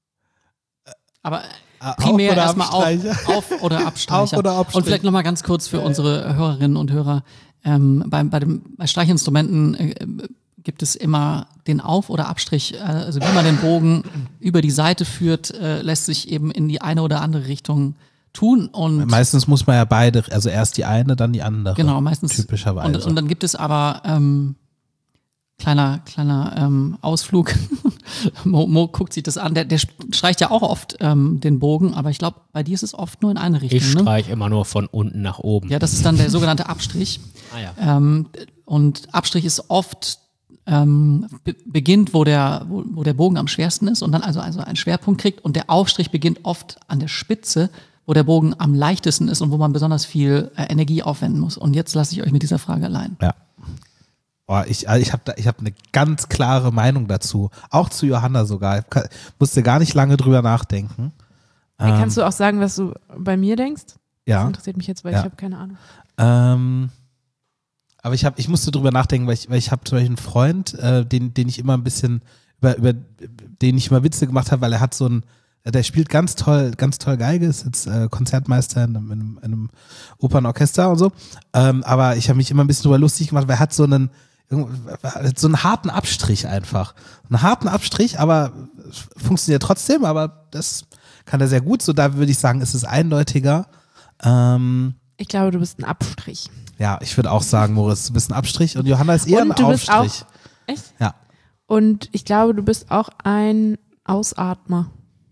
Aber Auf primär oder erstmal auf, Abstreicher? auf oder Abstreicher. Auf oder Abstreicher. Und vielleicht nochmal ganz kurz für unsere Hörerinnen und Hörer. Ähm, bei, bei, dem, bei Streichinstrumenten äh, gibt es immer den Auf- oder Abstrich. Äh, also wie man den Bogen über die Seite führt, äh, lässt sich eben in die eine oder andere Richtung tun. Und Meistens muss man ja beide, also erst die eine, dann die andere. genau, meistens. Typischerweise. Und, und dann gibt es aber ähm, kleiner, kleiner ähm, Ausflug. Mo, Mo guckt sich das an. Der, der streicht ja auch oft ähm, den Bogen, aber ich glaube, bei dir ist es oft nur in eine Richtung. Ich ne? streiche immer nur von unten nach oben. Ja, das ist dann der sogenannte Abstrich. Ah, ja. Ähm, und Abstrich ist oft ähm, be beginnt, wo der, wo, wo der Bogen am schwersten ist und dann also, also einen Schwerpunkt kriegt. Und der Aufstrich beginnt oft an der Spitze, wo der Bogen am leichtesten ist und wo man besonders viel äh, Energie aufwenden muss. Und jetzt lasse ich euch mit dieser Frage allein. Ja. Boah, ich also ich habe ich hab eine ganz klare Meinung dazu. Auch zu Johanna sogar. Ich musste gar nicht lange drüber nachdenken. Hey, Ähm, kannst du auch sagen, was du bei mir denkst? Das ja. interessiert mich jetzt, weil Ja. ich habe keine Ahnung. Ähm, aber ich, hab, ich musste drüber nachdenken, weil ich, weil ich habe zum Beispiel einen Freund, äh, den, den ich immer ein bisschen, über, über den ich immer Witze gemacht habe, weil er hat so ein, der spielt ganz toll, ganz toll Geige, ist jetzt äh, Konzertmeister in einem, in einem, in einem Opernorchester und so. Ähm, aber ich habe mich immer ein bisschen drüber lustig gemacht, weil er hat so einen, so einen harten Abstrich einfach. Einen harten Abstrich, aber funktioniert trotzdem, aber das kann er sehr gut. So, da würde ich sagen, ist es eindeutiger. Ähm, Ich glaube, du bist ein Abstrich. ja, ich würde auch sagen, Moritz, du bist ein Abstrich und Johanna ist eher Und ein du bist Aufstrich. Echt? Ja. Und ich glaube, du bist auch ein Ausatmer.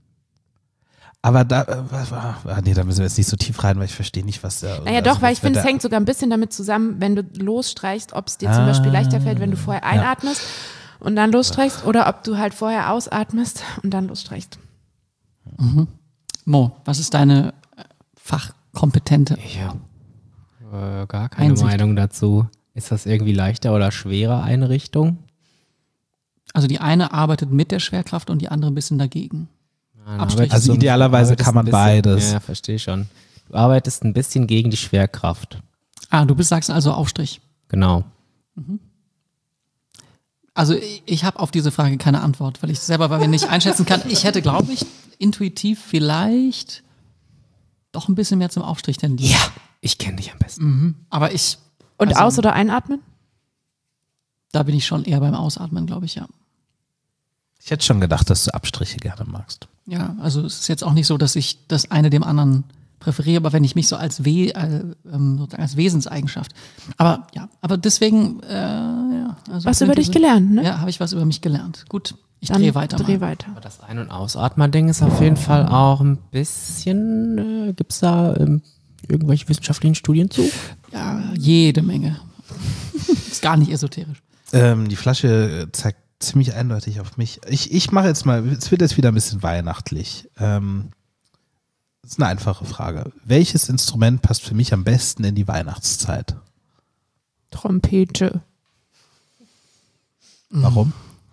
Aber da, äh, ah, nee, da müssen wir jetzt nicht so tief rein, weil ich verstehe nicht, was der. Naja, also doch, weil was ich finde, der- es hängt sogar ein bisschen damit zusammen, wenn du losstreichst, ob es dir zum Beispiel leichter fällt, wenn du vorher ja. einatmest und dann losstreichst oder ob du halt vorher ausatmest und dann losstreichst. Mo, was ist deine äh, Fachkompetente? Ich habe äh, gar keine Einsicht. Meinung dazu. Ist das irgendwie leichter oder schwerer, eine Richtung? Also die eine arbeitet mit der Schwerkraft und die andere ein bisschen dagegen. Dann Abstrich. arbeitest Also du- idealerweise arbeitest kann man ein bisschen- beides. Ja, verstehe schon. Du arbeitest ein bisschen gegen die Schwerkraft. Ah, du bist, sagst also Aufstrich. Genau. Also ich, ich habe auf diese Frage keine Antwort, weil ich selber bei mir nicht einschätzen kann. Ich hätte, glaube ich, intuitiv vielleicht doch ein bisschen mehr zum Aufstrich tendiert. Ja, ich kenne dich am besten. Aber ich, Und Also- aus- oder einatmen? da bin ich schon eher beim Ausatmen, glaube ich, ja. Ich hätte schon gedacht, dass du Abstriche gerne magst. Ja, also es ist jetzt auch nicht so, dass ich das eine dem anderen präferiere, aber wenn ich mich so als, We äh, ähm, sozusagen als Wesenseigenschaft. Aber ja, aber deswegen, äh, ja. Also Was über dich gelernt, ne? Ja, habe ich was über mich gelernt. Gut, ich Dann drehe weiter. Dreh mal. weiter. Aber das Ein- und Ausatmen-Ding ist auf jeden Fall auch ein bisschen, äh, gibt es da ähm, irgendwelche wissenschaftlichen Studien zu? Ja, jede Menge. Ist gar nicht esoterisch. Ähm, die Flasche äh, zeigt ziemlich eindeutig auf mich. Ich, ich mache jetzt mal, es wird jetzt wieder ein bisschen weihnachtlich. Ähm, das ist eine einfache Frage. Welches Instrument passt für mich am besten in die Weihnachtszeit? Trompete. Warum?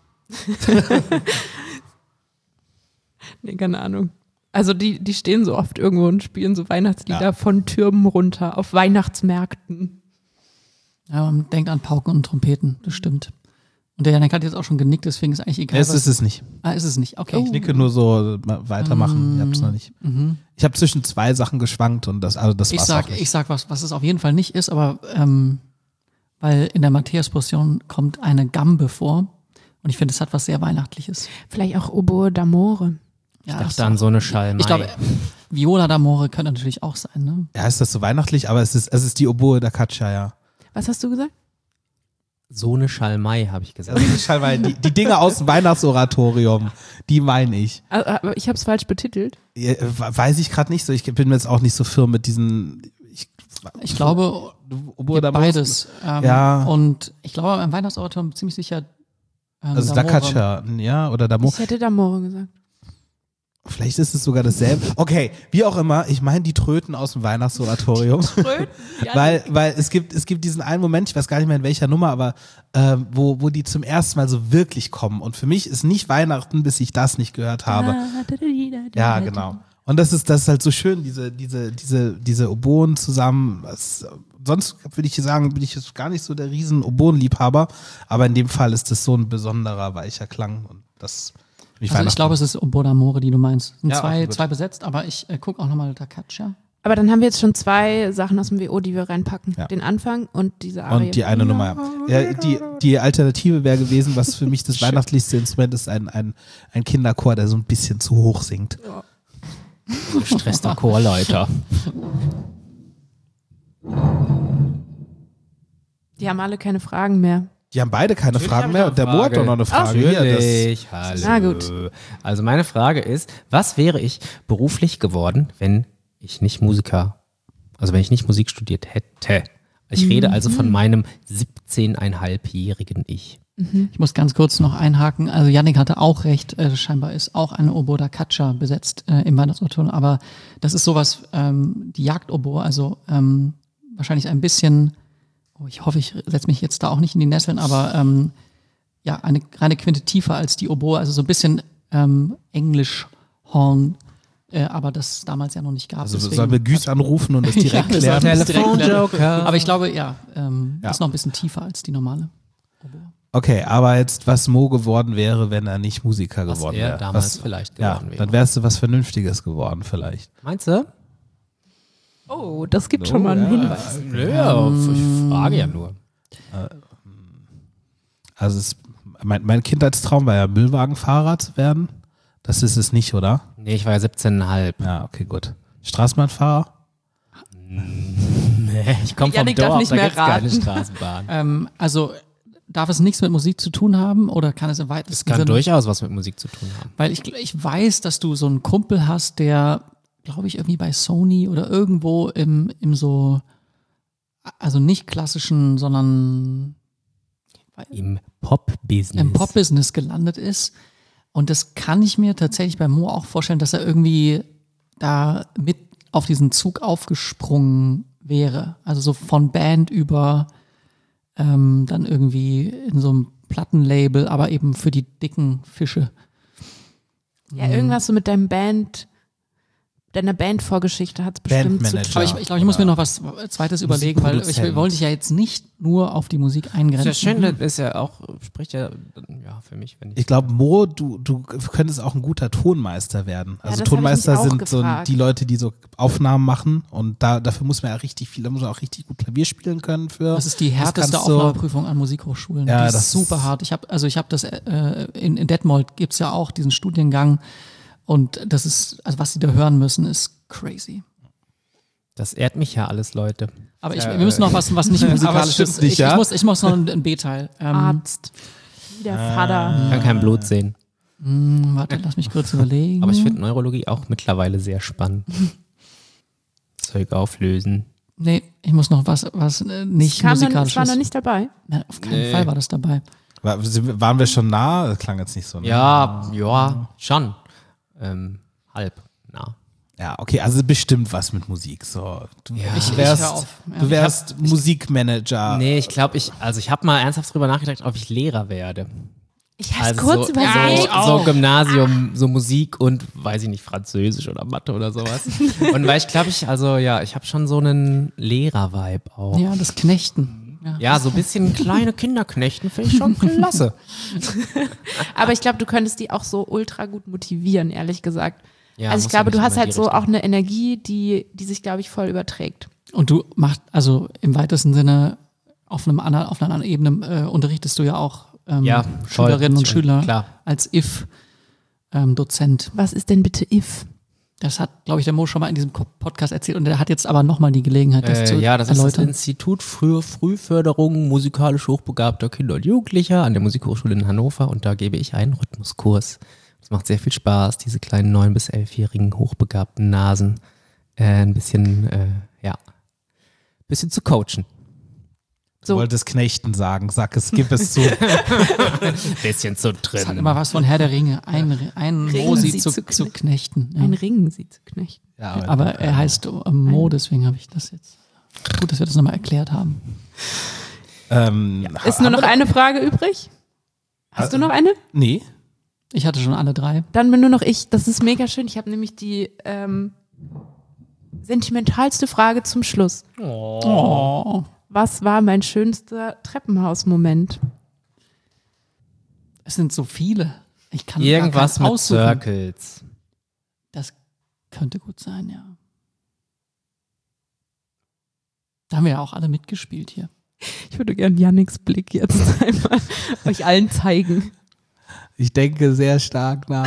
Nee, keine Ahnung. Also die, die stehen so oft irgendwo und spielen so Weihnachtslieder Ja. von Türmen runter auf Weihnachtsmärkten. Ja, man denkt an Pauken und Trompeten, das stimmt. Und der Janik hat jetzt auch schon genickt, deswegen ist eigentlich egal. Es was- ist es nicht. Ah, ist es nicht. Okay. Ich nicke nur so, mal weitermachen. Ich hab's noch nicht. Mhm. Ich habe zwischen zwei Sachen geschwankt und das, also das Ich war's sag, auch nicht. ich sag was, was es auf jeden Fall nicht ist, aber ähm, weil in der Matthäus-Passion kommt eine Gambe vor. Und ich finde, es hat was sehr Weihnachtliches. Vielleicht auch Oboe d'Amore. Ja, Ich dachte an so eine Schalmei. Ich glaube, Viola d'Amore könnte natürlich auch sein, ne? Ja, ist das so weihnachtlich, aber es ist, es ist die Oboe da Caccia, ja. Was hast du gesagt? so eine Schalmei, habe ich gesagt. Also die, Schalmei, die, die Dinge aus dem Weihnachtsoratorium, die meine ich. Aber ich habe es falsch betitelt. Ja, weiß ich gerade nicht so. Ich bin mir jetzt auch nicht so firm mit diesen. Ich, Ich glaube, Oboe d'Amore- beides. Ähm, Ja. Und ich glaube, im Weihnachtsoratorium ziemlich sicher ähm, Also da d'Amore. Caccia, ja, oder da Ich hätte d'Amore gesagt. Vielleicht ist es sogar dasselbe. Okay, wie auch immer, ich meine die Tröten aus dem Weihnachtsoratorium. weil, weil es gibt, es gibt diesen einen Moment, ich weiß gar nicht mehr in welcher Nummer, aber äh, wo, wo die zum ersten Mal so wirklich kommen. Und für mich ist nicht Weihnachten, bis ich das nicht gehört habe. Ja, genau. Und das ist, das ist halt so schön, diese, diese, diese, diese Oboen zusammen. Das, sonst würde ich sagen, bin ich jetzt gar nicht so der riesen Oboenliebhaber, aber in dem Fall ist das so ein besonderer, weicher Klang und das. Also ich glaube, es ist Oboe d'Amore, die du meinst. Es sind Ja, zwei, gut. zwei besetzt, aber ich äh, gucke auch nochmal da Caccia. Aber dann haben wir jetzt schon zwei Sachen aus dem W O, die wir reinpacken. Ja. Den Anfang und diese Arie. Und die eine Nummer. Ja, die, die Alternative wäre gewesen, was für mich das weihnachtlichste Instrument ist, ein, ein, ein Kinderchor, der so ein bisschen zu hoch singt. Gestresster Chorleiter. Die haben alle keine Fragen mehr. Die haben beide keine Natürlich Fragen hab ich mehr noch und der eine Mo hat doch noch eine Frage. Hier, das, Natürlich, hallo. Na gut. Also meine Frage ist, was wäre ich beruflich geworden, wenn ich nicht Musiker, also wenn ich nicht Musik studiert hätte? Ich rede also von meinem siebzehneinhalbjährigen Ich. Ich muss ganz kurz noch einhaken. Also Yannick hatte auch recht, äh, scheinbar ist auch eine Oboe da Caccia besetzt äh, im Weihnachtsoratorium, aber das ist sowas, ähm, die Jagdoboe, also ähm, wahrscheinlich ein bisschen, oh, ich hoffe, ich setze mich jetzt da auch nicht in die Nesseln, aber ähm, ja, eine reine Quinte tiefer als die Oboe, also so ein bisschen ähm, Englisch-Horn, äh, aber das es damals ja noch nicht gab. also deswegen- sollen wir Güß anrufen und das direkt Ja, wir klären? sollten das direkt klären. Telefonjoker. Aber ich glaube, ja, ähm, Ja. ist noch ein bisschen tiefer als die normale Oboe. Okay, aber jetzt, was Mo geworden wäre, wenn er nicht Musiker Was geworden er wäre. damals was, vielleicht ja, geworden wäre. dann wärst du was Vernünftiges geworden vielleicht. Meinst du? Oh, das gibt schon mal einen Hinweis. Ja, ich frage ja nur. Also es, mein, mein Kindheitstraum war ja Müllwagenfahrer zu werden. Das ist es nicht, oder? Nee, ich war ja siebzehneinhalb. Ja, okay, gut. Straßenbahnfahrer? Nee, ich komme vom Yannick darf Dorf, nicht da mehr gibt's keine raten. Straßenbahn. Ähm, also darf es nichts mit Musik zu tun haben oder kann es im Es weitesten kann Sinne? durchaus was mit Musik zu tun haben. Weil ich, ich weiß, dass du so einen Kumpel hast, der, glaube ich, irgendwie bei Sony oder irgendwo im, im so, also nicht klassischen, sondern Im Pop-Business. im Pop-Business gelandet ist. Und das kann ich mir tatsächlich bei Mo auch vorstellen, dass er irgendwie da mit auf diesen Zug aufgesprungen wäre. Also so von Band über ähm, dann irgendwie in so einem Plattenlabel, aber eben für die dicken Fische. Ja, irgendwas so mit deinem Band, deiner Bandvorgeschichte hat es bestimmt zu Bandmanager. tun. Aber ich, ich glaube, ich muss mir noch was Zweites überlegen, weil ich Musikproduzent. wollte ja jetzt nicht nur auf die Musik eingrenzen. Ist ja schön, das ist ja auch, spricht ja, ja für mich, wenn ich. Ich glaube, Mo, du, du könntest auch ein guter Tonmeister werden. Also das hab ich Tonmeister mich auch sind so gefragt. die Leute, die so Aufnahmen machen und da, dafür muss man ja richtig viel, da muss man auch richtig gut Klavier spielen können für. Das ist die härteste kannst du- Aufnahmeprüfung an Musikhochschulen. Ja, die ist das super ist- hart. Ich habe, also ich habe das äh, in, in Detmold gibt's ja auch diesen Studiengang und das ist, also was sie da hören müssen, ist crazy. Das ehrt mich ja alles, Leute. Aber ich, Äh, wir müssen noch was, was nicht aber es musikalisches. stimmt nicht, ich, ja? ich muss, ich muss noch ein, ein B-Teil. Ähm, Arzt. Wie der Vater. Ich kann kein Blut sehen. mh, warte, lass mich kurz überlegen. Aber ich finde Neurologie auch mittlerweile sehr spannend. Zeug auflösen. Nee, ich muss noch was, was äh, nicht Das kam dann, musikalisches. das war noch nicht dabei. Ja, auf keinen Nee. Fall war das dabei. War, waren wir schon nah? Das klang jetzt nicht so nah. Ja, ja, schon. Ähm, halb, na. Ja, okay, also bestimmt was mit Musik. So, du Ja. Ich- ich wärst, hör auf. Ja. du wärst Musikmanager. Nee, ich glaube, ich, also ich habe mal ernsthaft drüber nachgedacht, ob ich Lehrer werde. Ich habe Also kurz so, überlegt. so, so Gymnasium, so Musik und, weiß ich nicht, Französisch oder Mathe oder sowas. Und weil ich glaube, ich, also ja, ich habe schon so einen Lehrer-Vibe auch. Ja, das Knechten. Ja. Ja, so ein bisschen kleine Kinderknechten finde ich schon klasse. Aber ich glaube, du könntest die auch so ultra gut motivieren, ehrlich gesagt. Ja, also ich muss glaube, ja du nicht hast immer halt die so Richtung. auch eine Energie, die, die sich, glaube ich, voll überträgt. Und du machst also im weitesten Sinne auf, einem anderen, auf einer anderen Ebene äh, unterrichtest du ja auch ähm, Ja, voll. Schülerinnen und Schüler Klar. als I F-Dozent. Was ist denn bitte if? Das hat, glaube ich, der Mo schon mal in diesem Ko- Podcast erzählt und der hat jetzt aber nochmal die Gelegenheit, das Äh, zu ja, das ist das erläutern. Institut für Frühförderung musikalisch hochbegabter Kinder und Jugendlicher an der Musikhochschule in Hannover und da gebe ich einen Rhythmuskurs. Das macht sehr viel Spaß, diese kleinen neun- bis elfjährigen hochbegabten Nasen äh, ein bisschen, äh, ja, ein bisschen zu coachen. Du So. wolltest Knechten sagen, sag es, gib es zu. Ein bisschen zu Das hat drin. immer was von Herr der Ringe. Ein, ein Ringen Mosi sie zu, zu zu knechten. knechten. Ja. Ein Ring, sie zu knechten. Ja, Aber er heißt äh, Mo, deswegen habe ich das jetzt. Gut, dass wir das nochmal erklärt haben. ähm, Ist nur noch eine Frage übrig? Hast du noch eine? Nee. Ich hatte schon alle drei. Dann bin nur noch ich. Das ist mega schön. Ich habe nämlich die ähm, sentimentalste Frage zum Schluss. Oh. Was war mein schönster Treppenhausmoment? Es sind so viele. Ich kann Irgendwas gar keinen mit aussuchen. Circles. Das könnte gut sein, ja. Da haben wir ja auch alle mitgespielt hier. Ich würde gerne Yannicks Blick jetzt einmal euch allen zeigen. Ich denke sehr stark nach.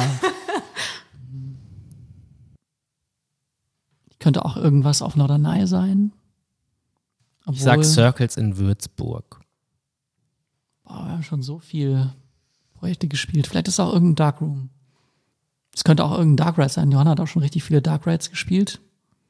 Könnte auch irgendwas auf Norderney sein. Ich sag Obwohl- Circles in Würzburg. Boah, wir haben schon so viele Projekte gespielt. Vielleicht ist es auch irgendein Darkroom. Es könnte auch irgendein Dark Ride sein. Johanna hat auch schon richtig viele Dark Rides gespielt.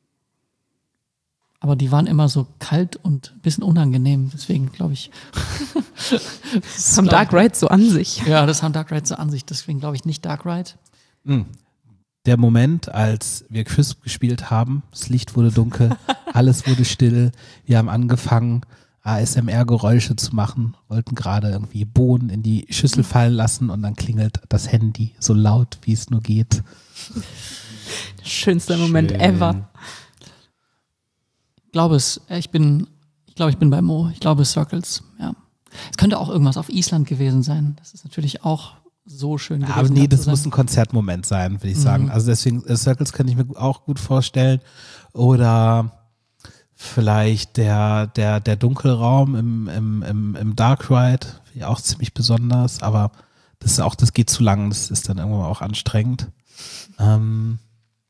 Aber die waren immer so kalt und ein bisschen unangenehm. Deswegen glaube ich. Das haben Dark Ride so an sich. Ja, das haben Dark Rides so an sich. Deswegen glaube ich nicht Dark Ride. Der Moment, als wir Crisp gespielt haben, das Licht wurde dunkel, alles wurde still, wir haben angefangen, A S M R-Geräusche zu machen, wollten gerade irgendwie Bohnen in die Schüssel fallen lassen und dann klingelt das Handy so laut, wie es nur geht. Schönster Moment Schön. ever. Ich glaube es, äh, ich bin, ich glaube, ich bin bei Mo. Ich glaube Circles, ja. Es könnte auch irgendwas auf Island gewesen sein. Das ist natürlich auch so schön gewesen. Aber nee, da das zu sein. muss ein Konzertmoment sein, würde ich sagen. Also deswegen, äh, Circles könnte ich mir auch gut vorstellen. Oder vielleicht der, der, der Dunkelraum im, im, im, im Dark Ride, finde ich auch ziemlich besonders, aber das ist auch, das geht zu lang, das ist dann irgendwann auch anstrengend. Ähm,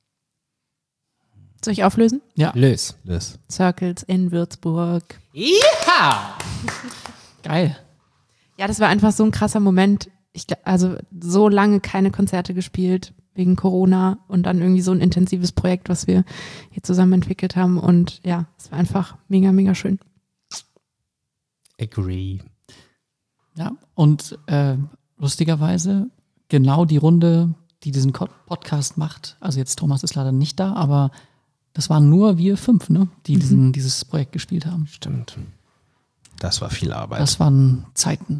Soll ich auflösen? Ja, Lös. das. Circles in Würzburg. geil. Ja, das war einfach so ein krasser Moment. Ich, gl- also so lange keine Konzerte gespielt wegen Corona und dann irgendwie so ein intensives Projekt, was wir hier zusammen entwickelt haben. Und ja, es war einfach mega, mega schön. Agree. Ja, und äh, lustigerweise genau die Runde, die diesen Ko- Podcast macht. Also jetzt Thomas ist leider nicht da, aber das waren nur wir fünf, ne, die diesen, dieses Projekt gespielt haben. Stimmt. Das war viel Arbeit. Das waren Zeiten.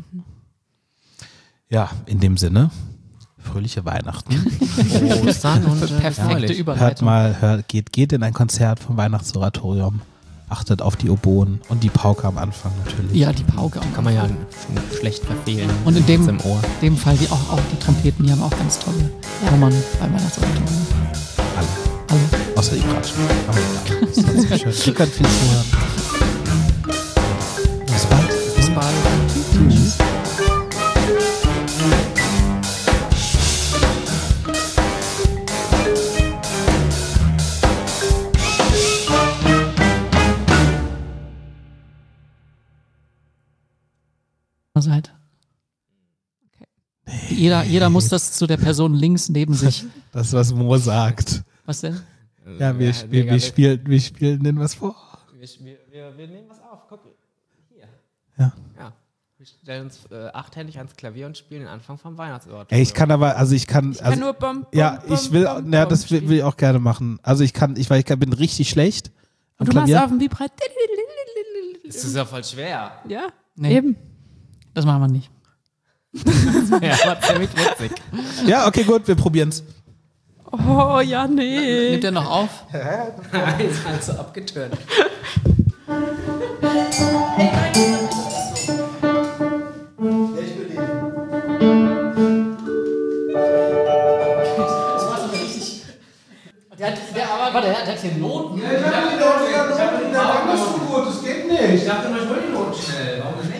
Ja, in dem Sinne, fröhliche Weihnachten. Ostern und äh, Perfekte herrlich. Hört Überleitung. mal, hört, geht, geht in ein Konzert vom Weihnachtsoratorium. Achtet auf die Oboen und die Pauke am Anfang natürlich. Ja, die Pauke auch. Kann man ja schlecht verfehlen. Und in dem, im Ohr. dem Fall die auch, auch die Trompeten, die haben auch ganz tolle Nummern bei Weihnachtsoratorium. Alle. Alle. Außer die Bratschen. Aber egal. Das ist sehr schön. Ihr könnt viel zuhören. Bis bald. Bis bald. Tschüss. Seid. Jeder, jeder muss das zu der Person links neben sich. Das, was Mo sagt. Was denn? Ja, wir, wir, wir, spielen, wir spielen denen was vor. Wir, wir, wir nehmen was auf. Guck. Hier. Ja. Ja. Wir stellen uns äh, achthändig ans Klavier und spielen den Anfang vom Weihnachtsort. Ey, ich kann aber, also ich kann, Ich also, kann nur bom, bom, ja, bom, ich will, bom, ja, bom das will, spielen. will ich auch gerne machen. Also ich kann, ich, weil ich kann, bin richtig schlecht am Und du machst Klavier. auf dem Vibrat. Das ist ja voll schwer. Ja, Nee, eben. das machen wir nicht. Ja, war ziemlich witzig. Ja, okay, gut, wir probieren's. Oh, ja, nee. Nimmt er noch auf? Ist halt so abgetürnt. Der hat, der, aber, warte, der hat hier Noten. Das geht nicht. nicht. Ich dachte nur, ich wollte die Noten schnell. Warum denn nicht?